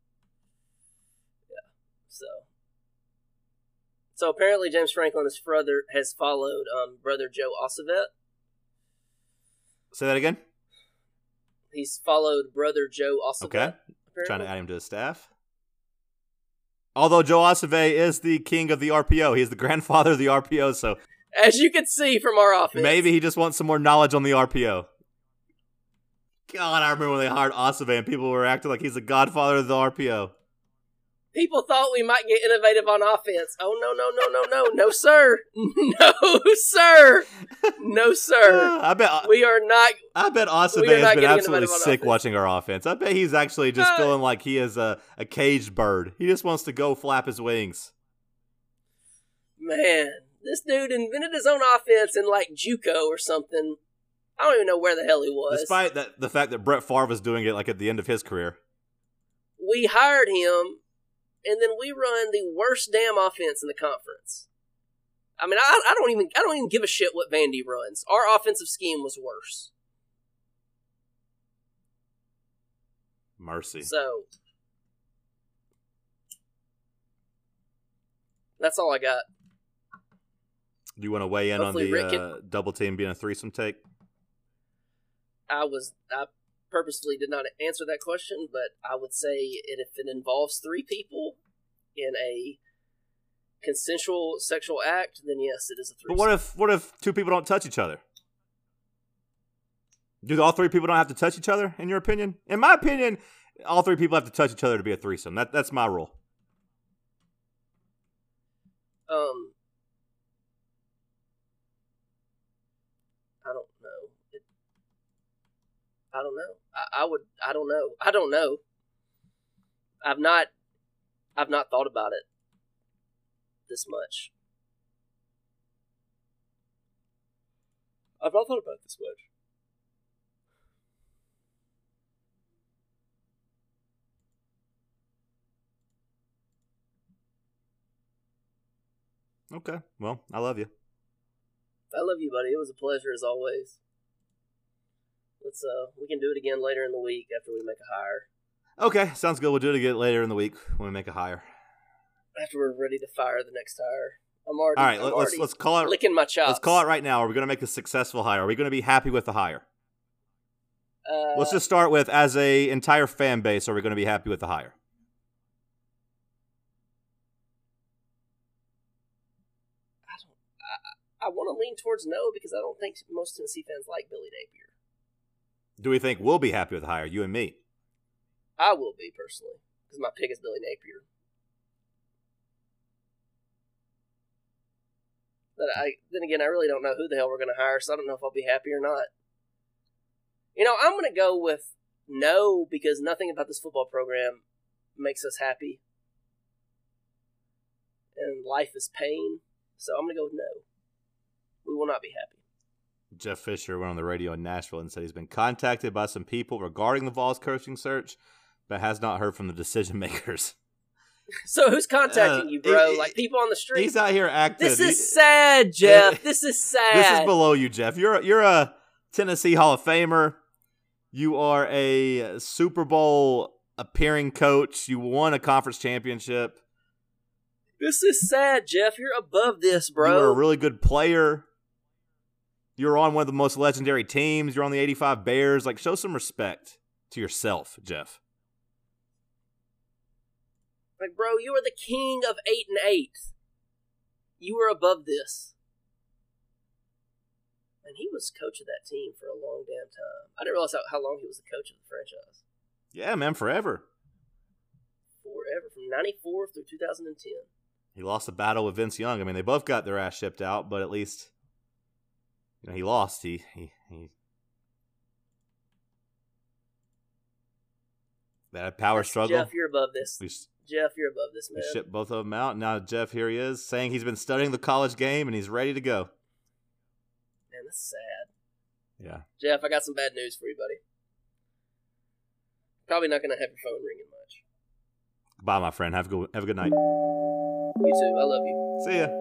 yeah. So, so apparently James Franklin has brother has followed um, brother Joe Ossovet. Say that again. He's followed brother Joe Ossovet. Okay. apparently. Trying to add him to his staff. Although Joe Ossovet is the king of the R P O, he's the grandfather of the R P O, so As you can see from our offense. maybe he just wants some more knowledge on the R P O. God, I remember when they hired Ossovet and people were acting like he's the godfather of the R P O. People thought we might get innovative on offense. Oh, no, no, no, no, no. No, sir. No, sir. No, sir. I bet We are not. I bet We are Ossovet not has been getting absolutely innovative on sick offense. watching our offense. I bet he's actually just Uh, feeling like he is a, a caged bird. He just wants to go flap his wings. Man, this dude invented his own offense in like JUCO or something. I don't even know where the hell he was. Despite that, the fact that Brett Favre was doing it like at the end of his career. We hired him, and then we run the worst damn offense in the conference. I mean, I, I don't even I don't even give a shit what Vandy runs. Our offensive scheme was worse. Mercy. So that's all I got. Do you want to weigh in Hopefully on the Rick can- uh, double team being a threesome take? I was I purposefully did not answer that question, but I would say it, if it involves three people in a consensual sexual act, then yes, it is a threesome. But what if what if two people don't touch each other? Do all three people don't have to touch each other, in your opinion? In my opinion, all three people have to touch each other to be a threesome. That That's my rule. Um, I don't know. It, I don't know. I, I would. I don't know. I don't know. I've not. I've not thought about it this much. I've not thought about it this much. Okay. Well, I love you. I love you, buddy. It was a pleasure as always. Let's uh, we can do it again later in the week after we make a hire. Okay, sounds good. We'll do it again later in the week when we make a hire. After we're ready to fire the next hire. I'm already. All right, I'm let, let's already let's call it. licking my chops. Let's call it right now. Are we going to make a successful hire? Are we going to be happy with the hire? Uh, Let's just start with, as a entire fan base, are we going to be happy with the hire? I don't. I, I want to lean towards no because I don't think most Tennessee fans like Billy Napier. Do we think we'll be happy with the hire, you and me? I will be personally because my pick is Billy Napier. But I then again, I really don't know who the hell we're going to hire, so I don't know if I'll be happy or not. You know, I'm going to go with no, because nothing about this football program makes us happy. And life is pain, so I'm going to go with no. We will not be happy. Jeff Fisher went on the radio in Nashville and said he's been contacted by some people regarding the Vols coaching search, but has not heard from the decision makers. So who's contacting uh, you, bro? he, like people on the street? He's out here acting. This is he, sad, Jeff. This is sad. This is below you, Jeff. You're you're a Tennessee Hall of Famer. You are a Super Bowl appearing coach. You won a conference championship. This is sad, Jeff. You're above this, bro. You were a really good player. You're on one of the most legendary teams. You're on the eighty-five Bears. Like, show some respect to yourself, Jeff. Like, bro, you were the king of eight and eight. You were above this. And he was coach of that team for a long damn time. I didn't realize how, how long he was the coach of the franchise. Yeah, man, forever. Forever. From ninety-four through two thousand ten. He lost the battle with Vince Young. I mean, they both got their ass shipped out, but at least, you know, he lost. He, he, he. That power struggle. Jeff, you're above this. We, Jeff, you're above this, man. we shipped both of them out. Now Jeff, here he is, saying he's been studying the college game and he's ready to go. Man, that's sad. Yeah. Jeff, I got some bad news for you, buddy. Probably not going to have your phone ringing much. Bye, my friend. Have a good, have a good night. You too. I love you. See ya.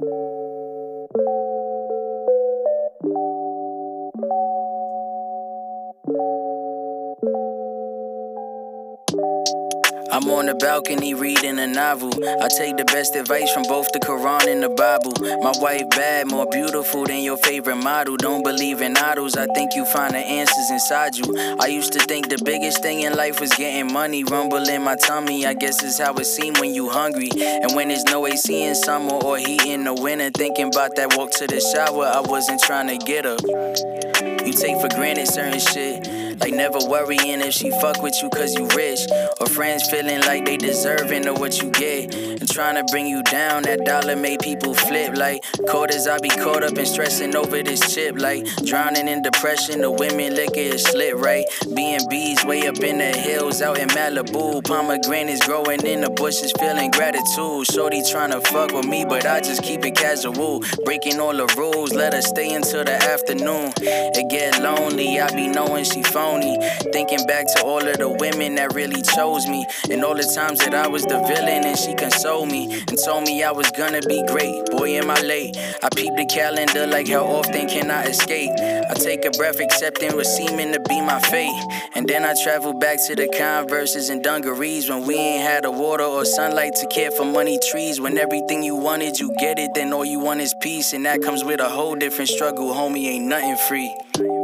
I'm on the balcony reading a novel. I take the best advice from both the Quran and the Bible. My wife bad, more beautiful than your favorite model. Don't believe in idols, I think you find the answers inside you. I used to think the biggest thing in life was getting money. Rumble in my tummy, I guess it's how it seems when you hungry. And when there's no A C in summer or heat in the winter, thinking about that walk to the shower, I wasn't trying to get up. You take for granted certain shit, like never worrying if she fuck with you cause you rich, or friends feeling like they deserving of what you get, and trying to bring you down. That dollar made people flip like quarters. I be caught up and stressing over this chip, like drowning in depression. The women liquor is slit right. B and B's way up in the hills out in Malibu. Pomegranates growing in the bushes, feeling gratitude. Shorty trying to fuck with me, but I just keep it casual. Breaking all the rules, let her stay until the afternoon. It get lonely, I be knowing she phony. Thinking back to all of the women that really chose me, and all the times that I was the villain and she consoled me and told me I was gonna be great. Boy, am I late. I peep the calendar like how often can I escape? I take a breath accepting what's seeming to be my fate, and then I travel back to the Converses and dungarees when we ain't had a water or sunlight to care for money trees. When everything you wanted you get it, then all you want is peace, and that comes with a whole different struggle. Homie, ain't nothing free.